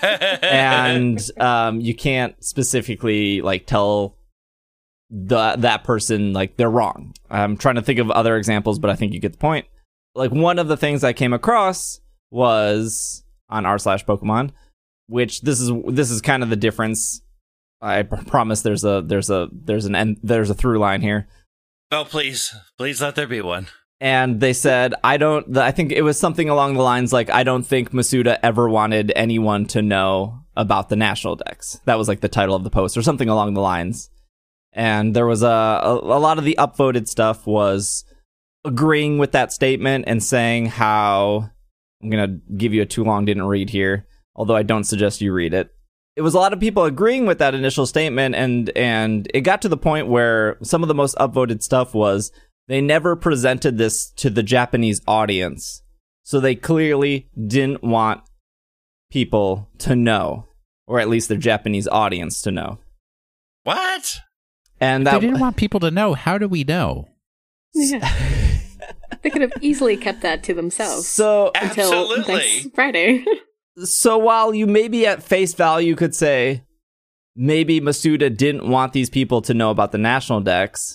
and you can't specifically like tell that person like they're wrong. I'm trying to think of other examples, but I think you get the point. Like one of the things I came across was on r/Pokemon, which this is kind of the difference. I promise there's a through line here. Oh, please let there be one. And they said, I think it was something along the lines like, I don't think Masuda ever wanted anyone to know about the national decks. That was like the title of the post or something along the lines. And there was a lot of the upvoted stuff was agreeing with that statement and saying how, I'm going to give you a too long didn't read here, although I don't suggest you read it. It was a lot of people agreeing with that initial statement, and it got to the point where some of the most upvoted stuff was, they never presented this to the Japanese audience, so they clearly didn't want people to know, or at least their Japanese audience to know. What? And they didn't want people to know. How do we know? Yeah. They could have easily kept that to themselves. So until next Friday. So while you maybe at face value could say maybe Masuda didn't want these people to know about the national decks,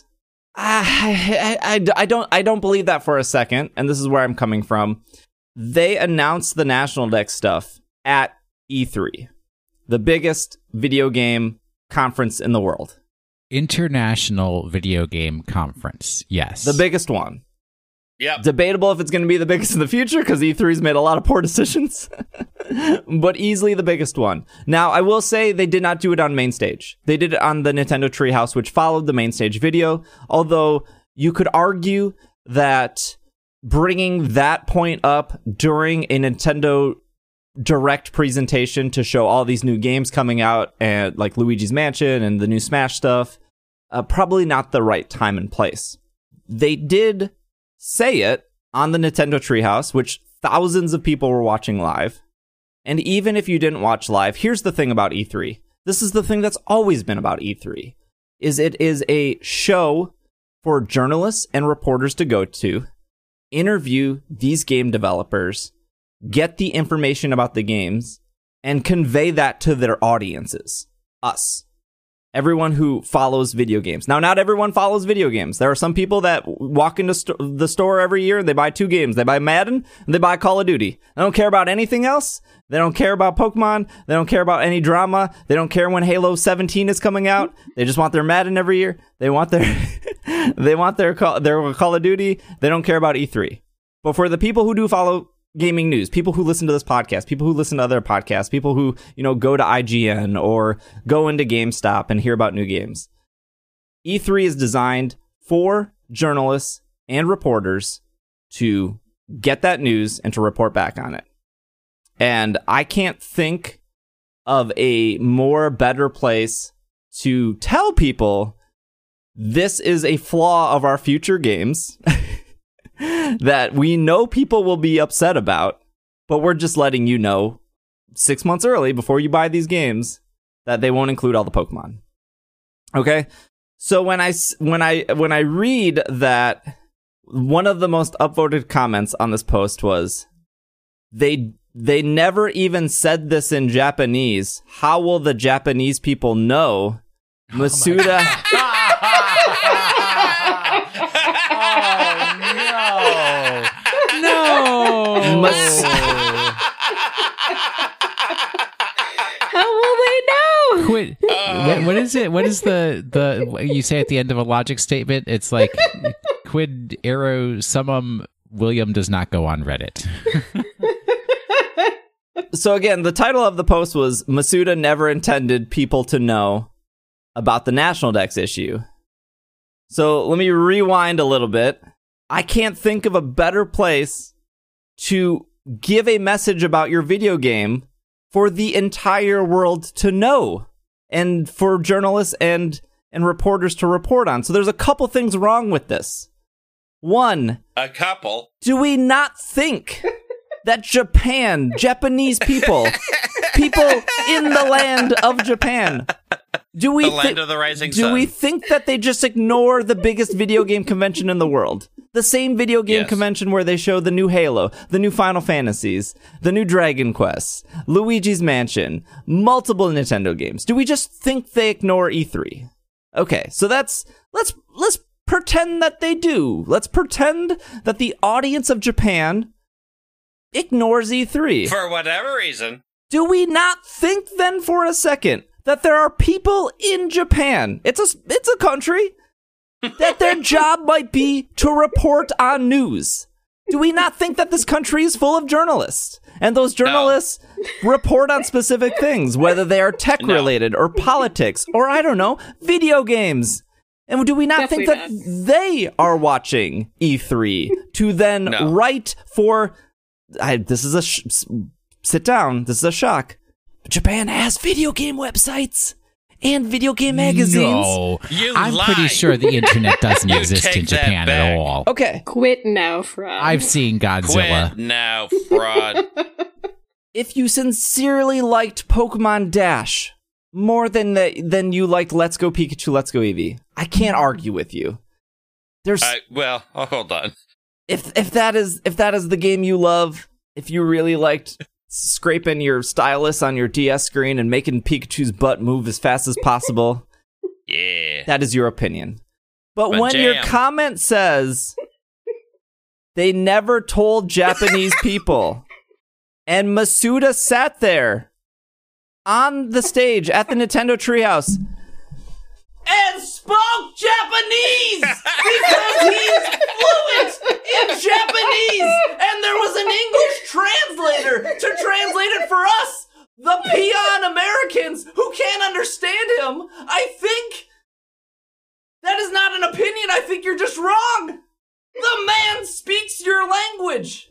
I don't believe that for a second, and this is where I'm coming from. They announced the national deck stuff at E3, the biggest video game conference in the world. International Video Game Conference, yes. The biggest one. Yeah. Debatable if it's going to be the biggest in the future, because E3's made a lot of poor decisions. But easily the biggest one. Now, I will say they did not do it on main stage. They did it on the Nintendo Treehouse, which followed the main stage video. Although, you could argue that bringing that point up during a Nintendo Direct presentation to show all these new games coming out, and like Luigi's Mansion and the new Smash stuff, probably not the right time and place. They did say it on the Nintendo Treehouse, which thousands of people were watching live. And even if you didn't watch live, here's the thing about E3. This is the thing that's always been about E3, is it is a show for journalists and reporters to go to, interview these game developers, get the information about the games, and convey that to their audiences. Us. Everyone who follows video games. Now, not everyone follows video games. There are some people that walk into the store every year and they buy two games. They buy Madden and they buy Call of Duty. They don't care about anything else. They don't care about Pokemon. They don't care about any drama. They don't care when Halo 17 is coming out. They just want their Madden every year. They want their their Call of Duty. They don't care about E3. But for the people who do follow gaming news, people who listen to this podcast, people who listen to other podcasts, people who, go to IGN or go into GameStop and hear about new games. E3 is designed for journalists and reporters to get that news and to report back on it. And I can't think of a better place to tell people this is a flaw of our future games that we know people will be upset about, but we're just letting you know 6 months early before you buy these games that they won't include all the Pokemon. Okay? So when I read that, one of the most upvoted comments on this post was, they never even said this in Japanese. How will the Japanese people know Masuda? No. How will they know? Quit. What is it? What is the you say at the end of a logic statement? It's like quid ero summum. William does not go on Reddit. So again, the title of the post was Masuda never intended people to know about the National Dex issue. So let me rewind a little bit. I can't think of a better place to give a message about your video game for the entire world to know and for journalists and reporters to report on. So there's a couple things wrong with this. One, A couple. do we not think that Japanese people in the land of Japan, do we The land of the rising sun. do we think that they just ignore the biggest video game convention in the world? The same video game Yes. convention where they show the new Halo, the new Final Fantasies, the new Dragon Quest, Luigi's Mansion, multiple Nintendo games. Do we just think they ignore E3? Okay, so let's pretend that they do. Let's pretend that the audience of Japan ignores E3. For whatever reason. Do we not think then for a second that there are people in Japan, it's a country, that their job might be to report on news? Do we not think that this country is full of journalists? And those journalists report on specific things, whether they are tech-related or politics or, I don't know, video games. And do we not think that they are watching E3 to then write for... this is a... sit down. This is a shock. Japan has video game websites and video game magazines. No, You I'm lie. pretty sure the internet doesn't exist take in that Japan back. at all. Okay. Quit now, Frog. I've seen Godzilla. Quit now, fraud. If you sincerely liked Pokemon Dash more than you liked Let's Go Pikachu, Let's Go Eevee, I can't argue with you. There's Hold on. if that is the game you love, if you really liked scraping your stylus on your DS screen and making Pikachu's butt move as fast as possible, Yeah. that is your opinion. But But when your jam. comment says they never told Japanese people, and Masuda sat there on the stage at the Nintendo Treehouse and spoke Japanese because he's fluent in Japanese, and there was an English translator to translate it for us, the peon Americans who can't understand him. I think that is not an opinion. I think you're just wrong. The man speaks your language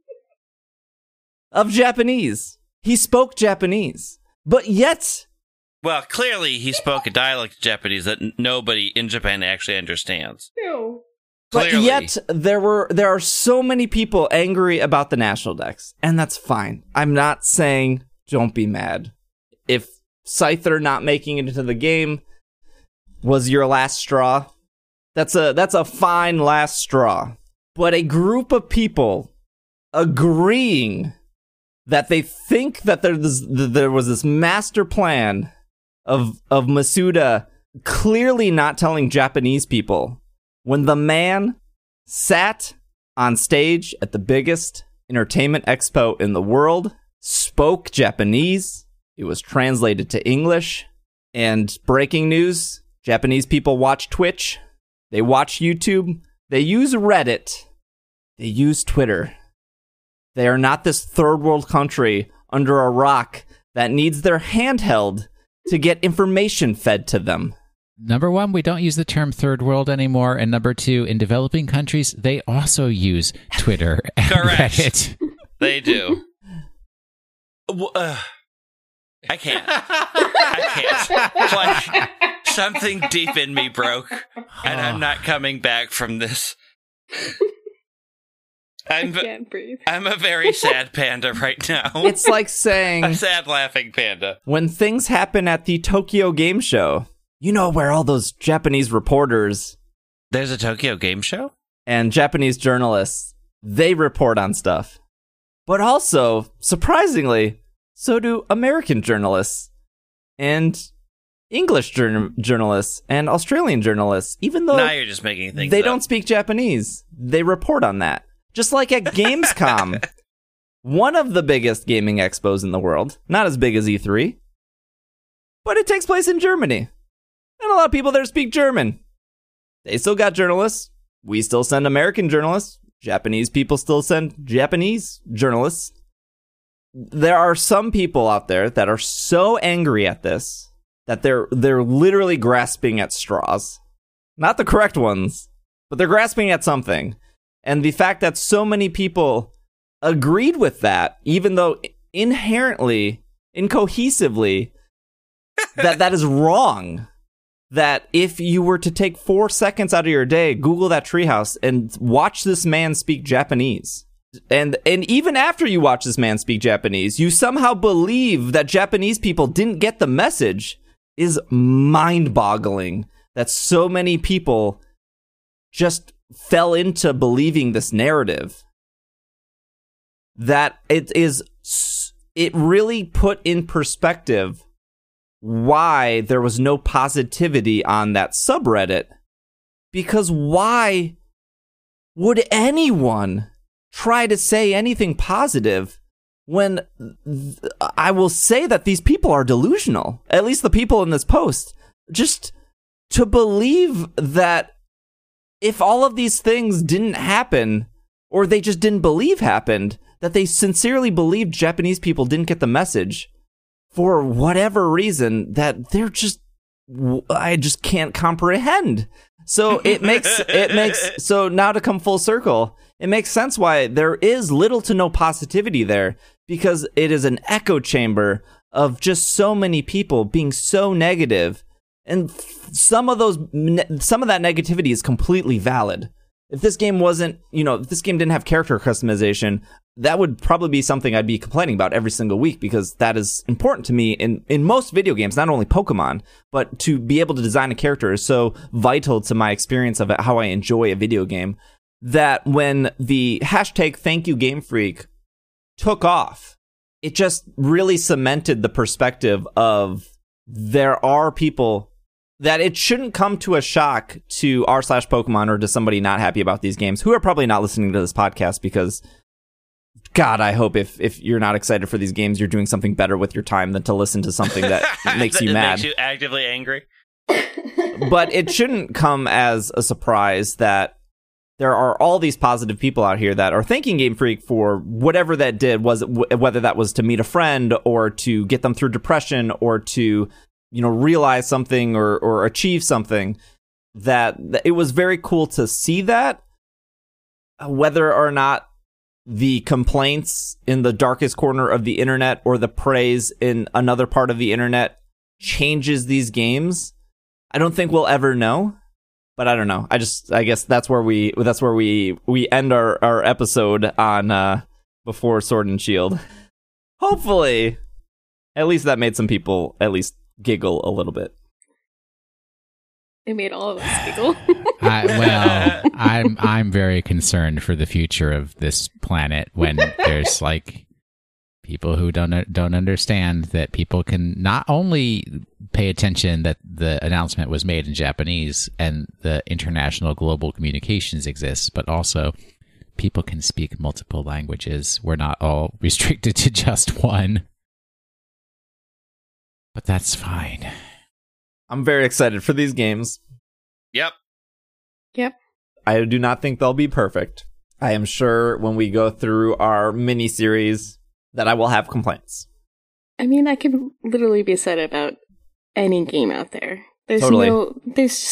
of Japanese. He spoke Japanese, but yet... Well, clearly he spoke a dialect of Japanese that nobody in Japan actually understands. Ew. But Clearly. yet, there are so many people angry about the National Dex, and that's fine. I'm not saying don't be mad. If Scyther not making it into the game was your last straw, that's a fine last straw. But a group of people agreeing that they think that there was this master plan of Masuda clearly not telling Japanese people, when the man sat on stage at the biggest entertainment expo in the world, spoke Japanese, it was translated to English, and breaking news, Japanese people watch Twitch, they watch YouTube, they use Reddit, they use Twitter. They are not this third world country under a rock that needs their handheld to get information fed to them. Number one, we don't use the term third world anymore. And number two, in developing countries, they also use Twitter and Correct. Reddit. They do. I can't. Like, something deep in me broke, and I'm not coming back from this. I can't breathe. I'm a very sad panda right now. It's like saying a sad laughing panda. When things happen at the Tokyo Game Show, you know, where all those Japanese reporters There's a Tokyo Game Show? and Japanese journalists, they report on stuff. But also, surprisingly, so do American journalists and English journalists and Australian journalists, even though Now you're just making things they up. don't speak Japanese. They report on that. Just like at Gamescom, one of the biggest gaming expos in the world, not as big as E3, but it takes place in Germany. And a lot of people there speak German. They still got journalists. We still send American journalists. Japanese people still send Japanese journalists. There are some people out there that are so angry at this that they're literally grasping at straws. Not the correct ones, but they're grasping at something. And the fact that so many people agreed with that, even though inherently, incohesively, that is wrong. That if you were to take 4 seconds out of your day, Google that treehouse and watch this man speak Japanese. And even after you watch this man speak Japanese, you somehow believe that Japanese people didn't get the message is mind-boggling. That so many people just fell into believing this narrative. That it really put in perspective why there was no positivity on that subreddit. Because why would anyone try to say anything positive when I will say that these people are delusional? At least the people in this post. Just to believe that if all of these things didn't happen, or they just didn't believe happened, that they sincerely believed Japanese people didn't get the message for whatever reason, that they're just, I just can't comprehend. So so now to come full circle, it makes sense why there is little to no positivity there, because it is an echo chamber of just so many people being so negative. And some of that negativity is completely valid. If this game wasn't, if this game didn't have character customization, that would probably be something I'd be complaining about every single week, because that is important to me in most video games, not only Pokemon, but to be able to design a character is so vital to my experience of how I enjoy a video game, that when the hashtag #ThankYouGameFreak took off, it just really cemented the perspective of there are people that it shouldn't come to a shock to r/Pokemon or to somebody not happy about these games, who are probably not listening to this podcast, because God, I hope if you're not excited for these games, you're doing something better with your time than to listen to something that makes you mad. Makes you actively angry. But it shouldn't come as a surprise that there are all these positive people out here that are thanking Game Freak for whatever that did, whether that was to meet a friend or to get them through depression or to realize something or achieve something. That it was very cool to see that, whether or not the complaints in the darkest corner of the internet or the praise in another part of the internet changes these games. I don't think we'll ever know, but I don't know. I guess that's where we end our episode on Before Sword and Shield. Hopefully, at least that made some people at least giggle a little bit. It made all of us giggle. I'm very concerned for the future of this planet when there's people who don't understand that people can not only pay attention that the announcement was made in Japanese and the international global communications exists, but also people can speak multiple languages. We're not all restricted to just one. But that's fine. I'm very excited for these games. Yep. I do not think they'll be perfect. I am sure when we go through our mini-series that I will have complaints. I mean, I can literally be upset about any game out there. You're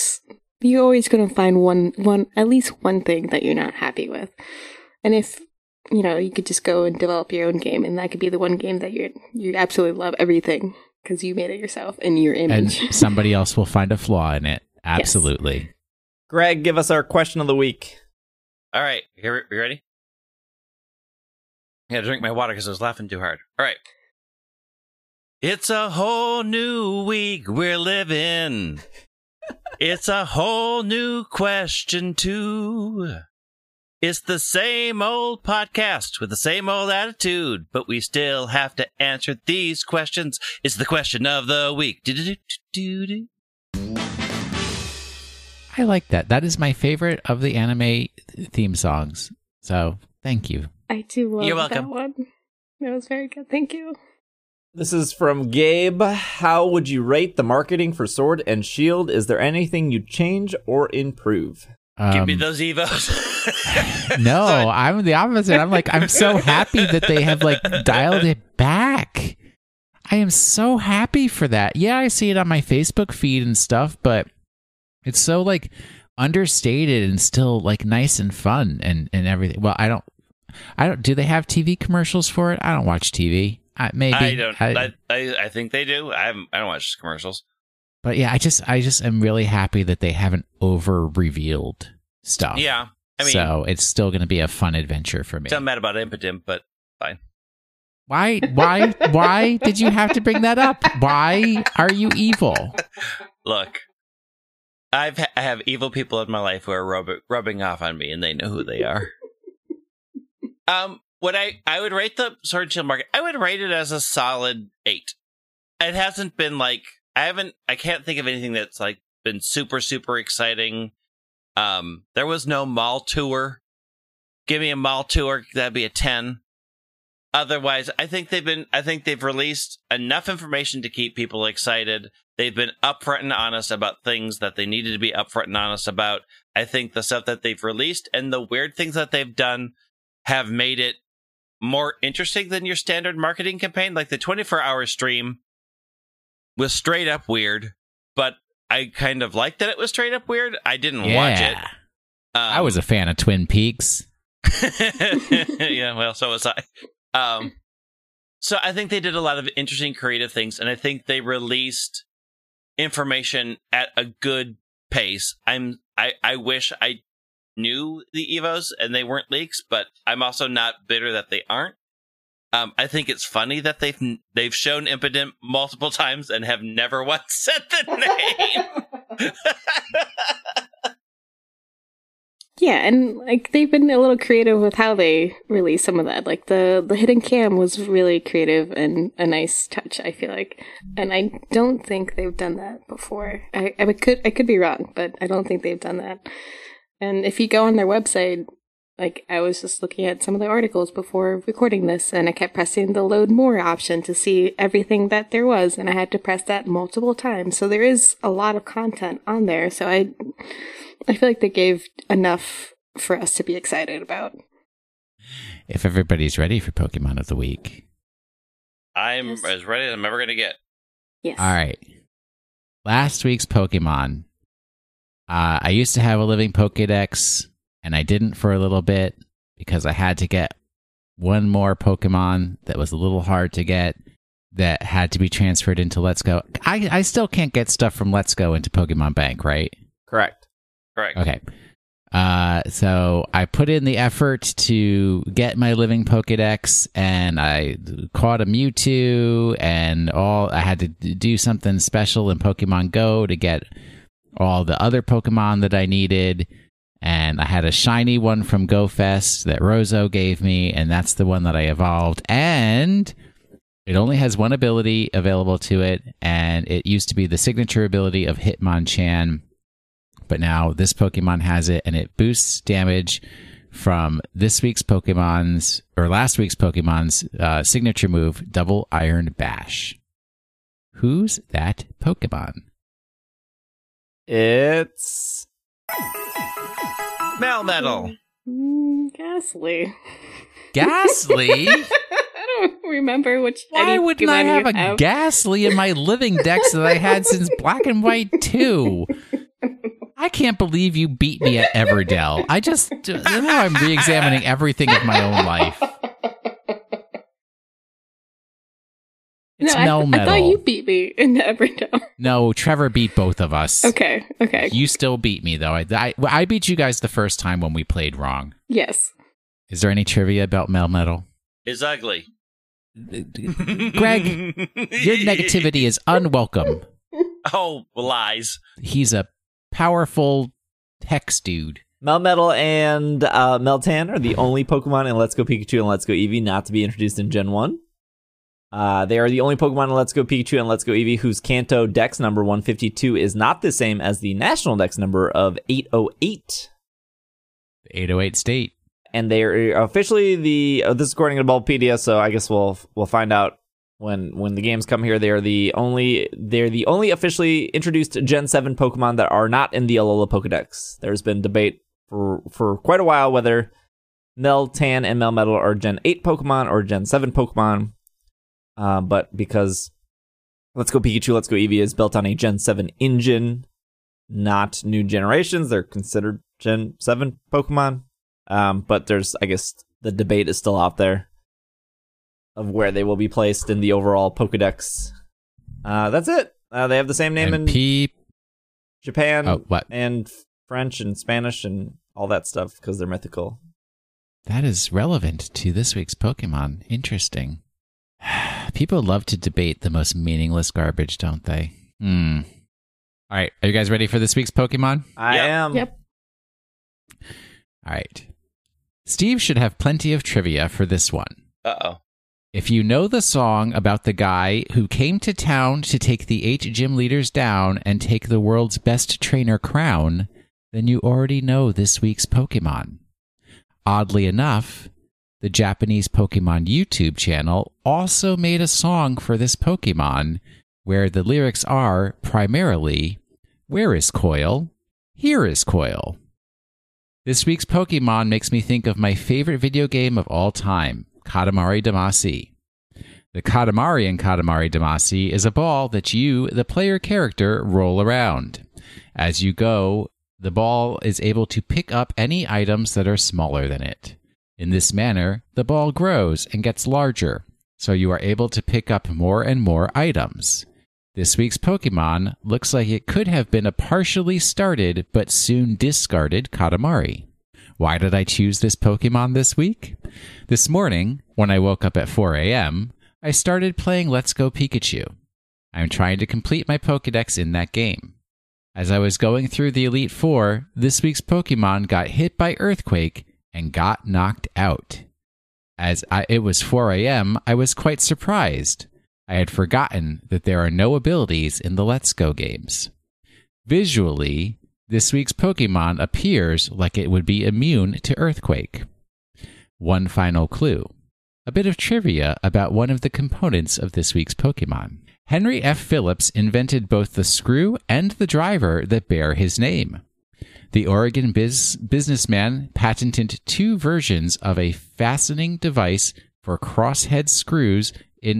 always going to find at least one thing that you're not happy with. And if you could just go and develop your own game, and that could be the one game that you absolutely love everything because you made it yourself in your image. And somebody else will find a flaw in it. Absolutely. Yes. Greg, give us our question of the week. All right, you ready? I gotta drink my water because I was laughing too hard. All right. It's a whole new week we're living. It's a whole new question, too. It's the same old podcast with the same old attitude, but we still have to answer these questions. It's the question of the week. I like that. That is my favorite of the anime theme songs. So, thank you. I do love You're welcome. that one. That was very good. Thank you. This is from Gabe. How would you rate the marketing for Sword and Shield? Is there anything you'd change or improve? Give me those Evos. No, I'm the opposite. I'm so happy that they have dialed it back. I am so happy for that. Yeah, I see it on my Facebook feed and stuff, but it's so understated and still nice and fun and everything. Well, I don't. Do they have TV commercials for it? I don't watch TV. Maybe I don't. I think they do. I don't watch commercials. But yeah, I just am really happy that they haven't over revealed stuff. Yeah, I mean, so it's still going to be a fun adventure for me. I'm mad about Impotent, but fine. Why did you have to bring that up? Why are you evil? Look, I have evil people in my life who are rubbing off on me, and they know who they are. What I would rate the Sword and Shield market, I would rate it as a solid 8. It hasn't been I can't think of anything that's been super, super exciting. There was no mall tour. Give me a mall tour, that'd be a 10. Otherwise, I think they've released enough information to keep people excited. They've been upfront and honest about things that they needed to be upfront and honest about. I think the stuff that they've released and the weird things that they've done have made it more interesting than your standard marketing campaign. The 24-hour stream was straight up weird, but I kind of liked that it was straight up weird. I didn't watch it. I was a fan of Twin Peaks. Yeah, well, so was I. So I think they did a lot of interesting creative things, and I think they released information at a good pace. I wish I knew the Evos and they weren't leaks, but I'm also not bitter that they aren't. I think it's funny that they've shown Impotent multiple times and have never once said the name. Yeah, and they've been a little creative with how they release some of that. The hidden cam was really creative and a nice touch, I feel like. And I don't think they've done that before. I could be wrong, but I don't think they've done that. And if you go on their website, I was just looking at some of the articles before recording this, and I kept pressing the load more option to see everything that there was, and I had to press that multiple times. So there is a lot of content on there. So I feel like they gave enough for us to be excited about. If everybody's ready for Pokemon of the Week. I'm as ready as I'm ever going to get. Yes. All right. Last week's Pokemon. I used to have a living Pokedex, and I didn't for a little bit because I had to get one more Pokemon that was a little hard to get that had to be transferred into Let's Go. I still can't get stuff from Let's Go into Pokemon Bank, right? Correct. Okay. So I put in the effort to get my living Pokedex, and I caught a Mewtwo, and I had to do something special in Pokemon Go to get all the other Pokemon that I needed. And I had a shiny one from GoFest that Rozo gave me, and that's the one that I evolved. And it only has one ability available to it, and it used to be the signature ability of Hitmonchan. But now this Pokemon has it, and it boosts damage from last week's Pokemon's signature move, Double Iron Bash. Who's that Pokemon? It's Melmetal. Ghastly. Ghastly? I don't remember which. Why wouldn't I have a Ghastly in my living dex that I had since Black and White 2? I can't believe you beat me at Everdell. Now I'm re-examining everything of my own life. It's Melmetal. I thought you beat me in the Everdell. No, Trevor beat both of us. Okay. You still beat me, though. I beat you guys the first time when we played wrong. Yes. Is there any trivia about Melmetal? It's ugly. Greg, your negativity is unwelcome. Oh, lies. He's a powerful hex dude. Melmetal and Meltan are the only Pokemon in Let's Go Pikachu and Let's Go Eevee not to be introduced in Gen 1. They are the only Pokemon in Let's Go Pikachu and Let's Go Eevee whose Kanto Dex number 152 is not the same as the national Dex number of 808. The 808 state. And they are officially this is according to Bulbapedia, so I guess we'll find out when the games come here. They're the only officially introduced Gen 7 Pokemon that are not in the Alola Pokedex. There's been debate for quite a while whether Meltan and Melmetal are Gen 8 Pokemon or Gen 7 Pokemon. But because Let's Go Pikachu, Let's Go Eevee is built on a Gen 7 engine, not new generations, they're considered Gen 7 Pokemon. But there's, I guess, the debate is still out there of where they will be placed in the overall Pokedex. That's it. They have the same name in Japan and French and Spanish and all that stuff because they're mythical. That is relevant to this week's Pokemon. Interesting. People love to debate the most meaningless garbage, don't they? All right. Are you guys ready for this week's Pokemon? I am. Yep. All right. Steve should have plenty of trivia for this one. Uh-oh. If you know the song about the guy who came to town to take the 8 gym leaders down and take the world's best trainer crown, then you already know this week's Pokemon. Oddly enough, the Japanese Pokemon YouTube channel also made a song for this Pokemon where the lyrics are primarily, "Where is Coil? Here is Coil." This week's Pokemon makes me think of my favorite video game of all time, Katamari Damacy. The Katamari in Katamari Damacy is a ball that you, the player character, roll around. As you go, the ball is able to pick up any items that are smaller than it. In this manner, the ball grows and gets larger, so you are able to pick up more and more items. This week's Pokemon looks like it could have been a partially started but soon discarded Katamari. Why did I choose this Pokemon this week? This morning, when I woke up at 4 a.m., I started playing Let's Go Pikachu. I'm trying to complete my Pokedex in that game. As I was going through the Elite Four, this week's Pokemon got hit by Earthquake and got knocked out. As it was 4 a.m., I was quite surprised. I had forgotten that there are no abilities in the Let's Go games. Visually, this week's Pokemon appears like it would be immune to Earthquake. One final clue. A bit of trivia about one of the components of this week's Pokemon. Henry F. Phillips invented both the screw and the driver that bear his name. The Oregon businessman patented 2 versions of a fastening device for crosshead screws in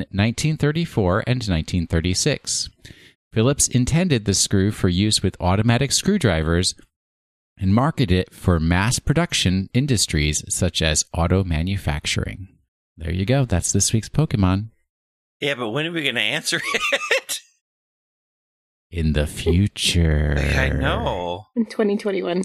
1934 and 1936. Phillips intended the screw for use with automatic screwdrivers and marketed it for mass production industries such as auto manufacturing. There you go. That's this week's Pokemon. Yeah, but when are we going to answer it? In the future. I know. In 2021.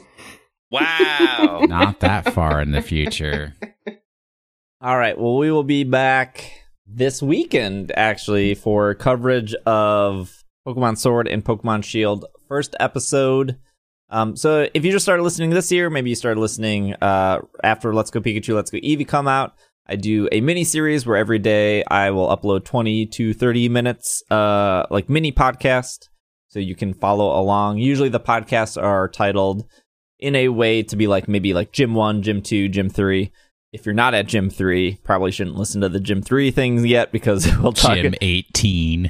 Wow. Not that far in the future. All right. Well, we will be back this weekend, actually, for coverage of Pokemon Sword and Pokemon Shield first episode. So if you just started listening this year, maybe you started listening after Let's Go Pikachu, Let's Go Eevee come out. I do a mini series where every day I will upload 20 to 30 minutes, like mini podcast, so you can follow along. Usually the podcasts are titled in a way to be like maybe like Gym 1, Gym 2, Gym 3. If you're not at Gym 3, probably shouldn't listen to the Gym 3 things yet because we'll talk. Gym 18.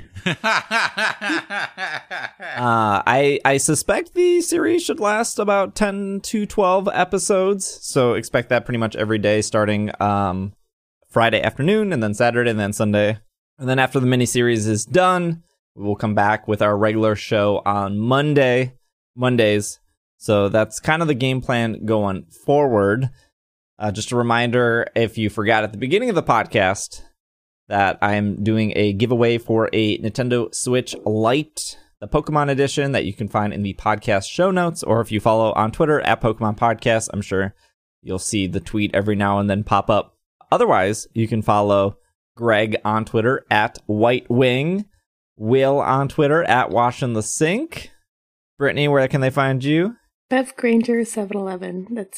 I suspect the series should last about 10 to 12 episodes, so expect that pretty much every day starting Friday afternoon and then Saturday and then Sunday. And then after the miniseries is done, we will come back with our regular show on Mondays. So that's kind of the game plan going forward. Just a reminder, if you forgot at the beginning of the podcast, that I'm doing a giveaway for a Nintendo Switch Lite, the Pokemon edition, that you can find in the podcast show notes, or if you follow on Twitter at Pokemon Podcast, I'm sure you'll see the tweet every now and then pop up. Otherwise, you can follow Greg on Twitter at White Wing, Will on Twitter at Washing the Sink. Brittany, where can they find you? Bev Granger 711. That's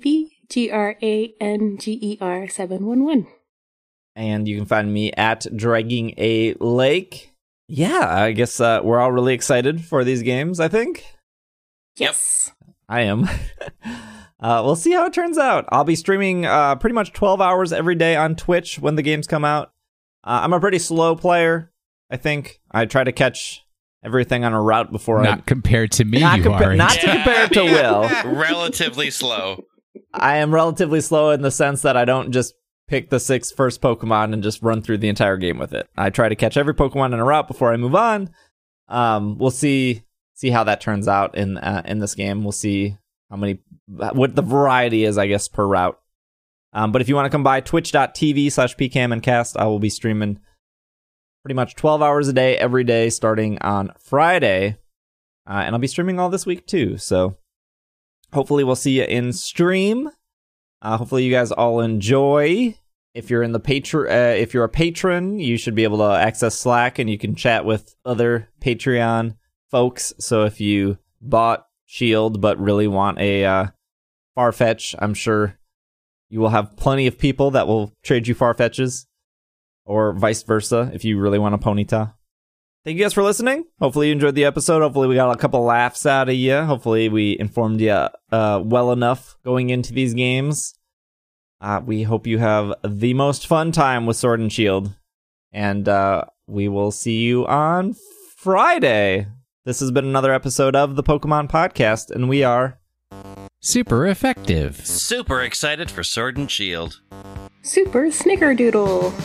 BEVGRANGER 711. And you can find me at Dragging a Lake. Yeah, I guess we're all really excited for these games, I think. Yes. I am. We'll see how it turns out. I'll be streaming pretty much 12 hours every day on Twitch when the games come out. I'm a pretty slow player, I think. I try to catch everything on a route before Not compared to me, Not you aren't. to compare to Will. Relatively slow. I am relatively slow in the sense that I don't just pick the 6 first Pokemon and just run through the entire game with it. I try to catch every Pokemon in a route before I move on. We'll see how that turns out in this game. We'll see what the variety is, I guess, per route. But if you want to come by twitch.tv/pcamandcast, I will be streaming pretty much 12 hours a day, every day, starting on Friday. And I'll be streaming all this week, too. So hopefully we'll see you in stream. Hopefully you guys all enjoy. If you're if you're a patron, you should be able to access Slack, and you can chat with other Patreon folks. So if you bought Shield but really want a Farfetch, I'm sure you will have plenty of people that will trade you Farfetches, or vice versa if you really want a Ponyta. Thank you guys for listening. Hopefully you enjoyed the episode. Hopefully we got a couple laughs out of you. Hopefully we informed you well enough going into these games. We hope you have the most fun time with Sword and Shield. And we will see you on Friday. This has been another episode of the Pokemon Podcast, and we are super effective. Super excited for Sword and Shield. Super Snickerdoodle.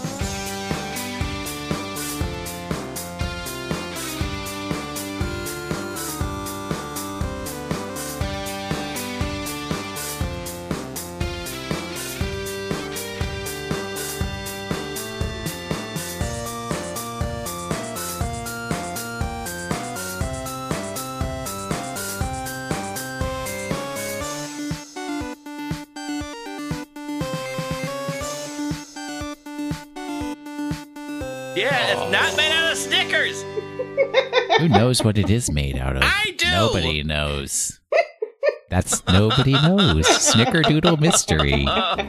Yeah, it's not made out of Snickers. Who knows what it is made out of? I do. Nobody knows. That's nobody knows. Snickerdoodle mystery.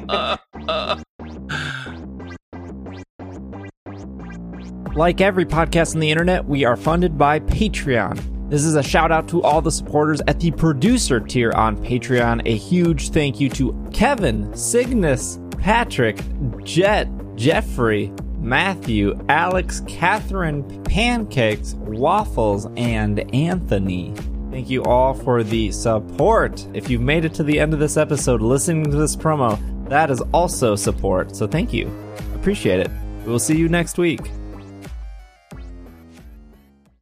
Like every podcast on the internet, we are funded by Patreon. This is a shout out to all the supporters at the producer tier on Patreon. A huge thank you to Kevin, Cygnus, Patrick, Jet, Jeffrey, Matthew, Alex, Catherine, Pancakes, Waffles, and Anthony. Thank you all for the support. If you've made it to the end of this episode listening to this promo, that is also support. So thank you. Appreciate it. We will see you next week.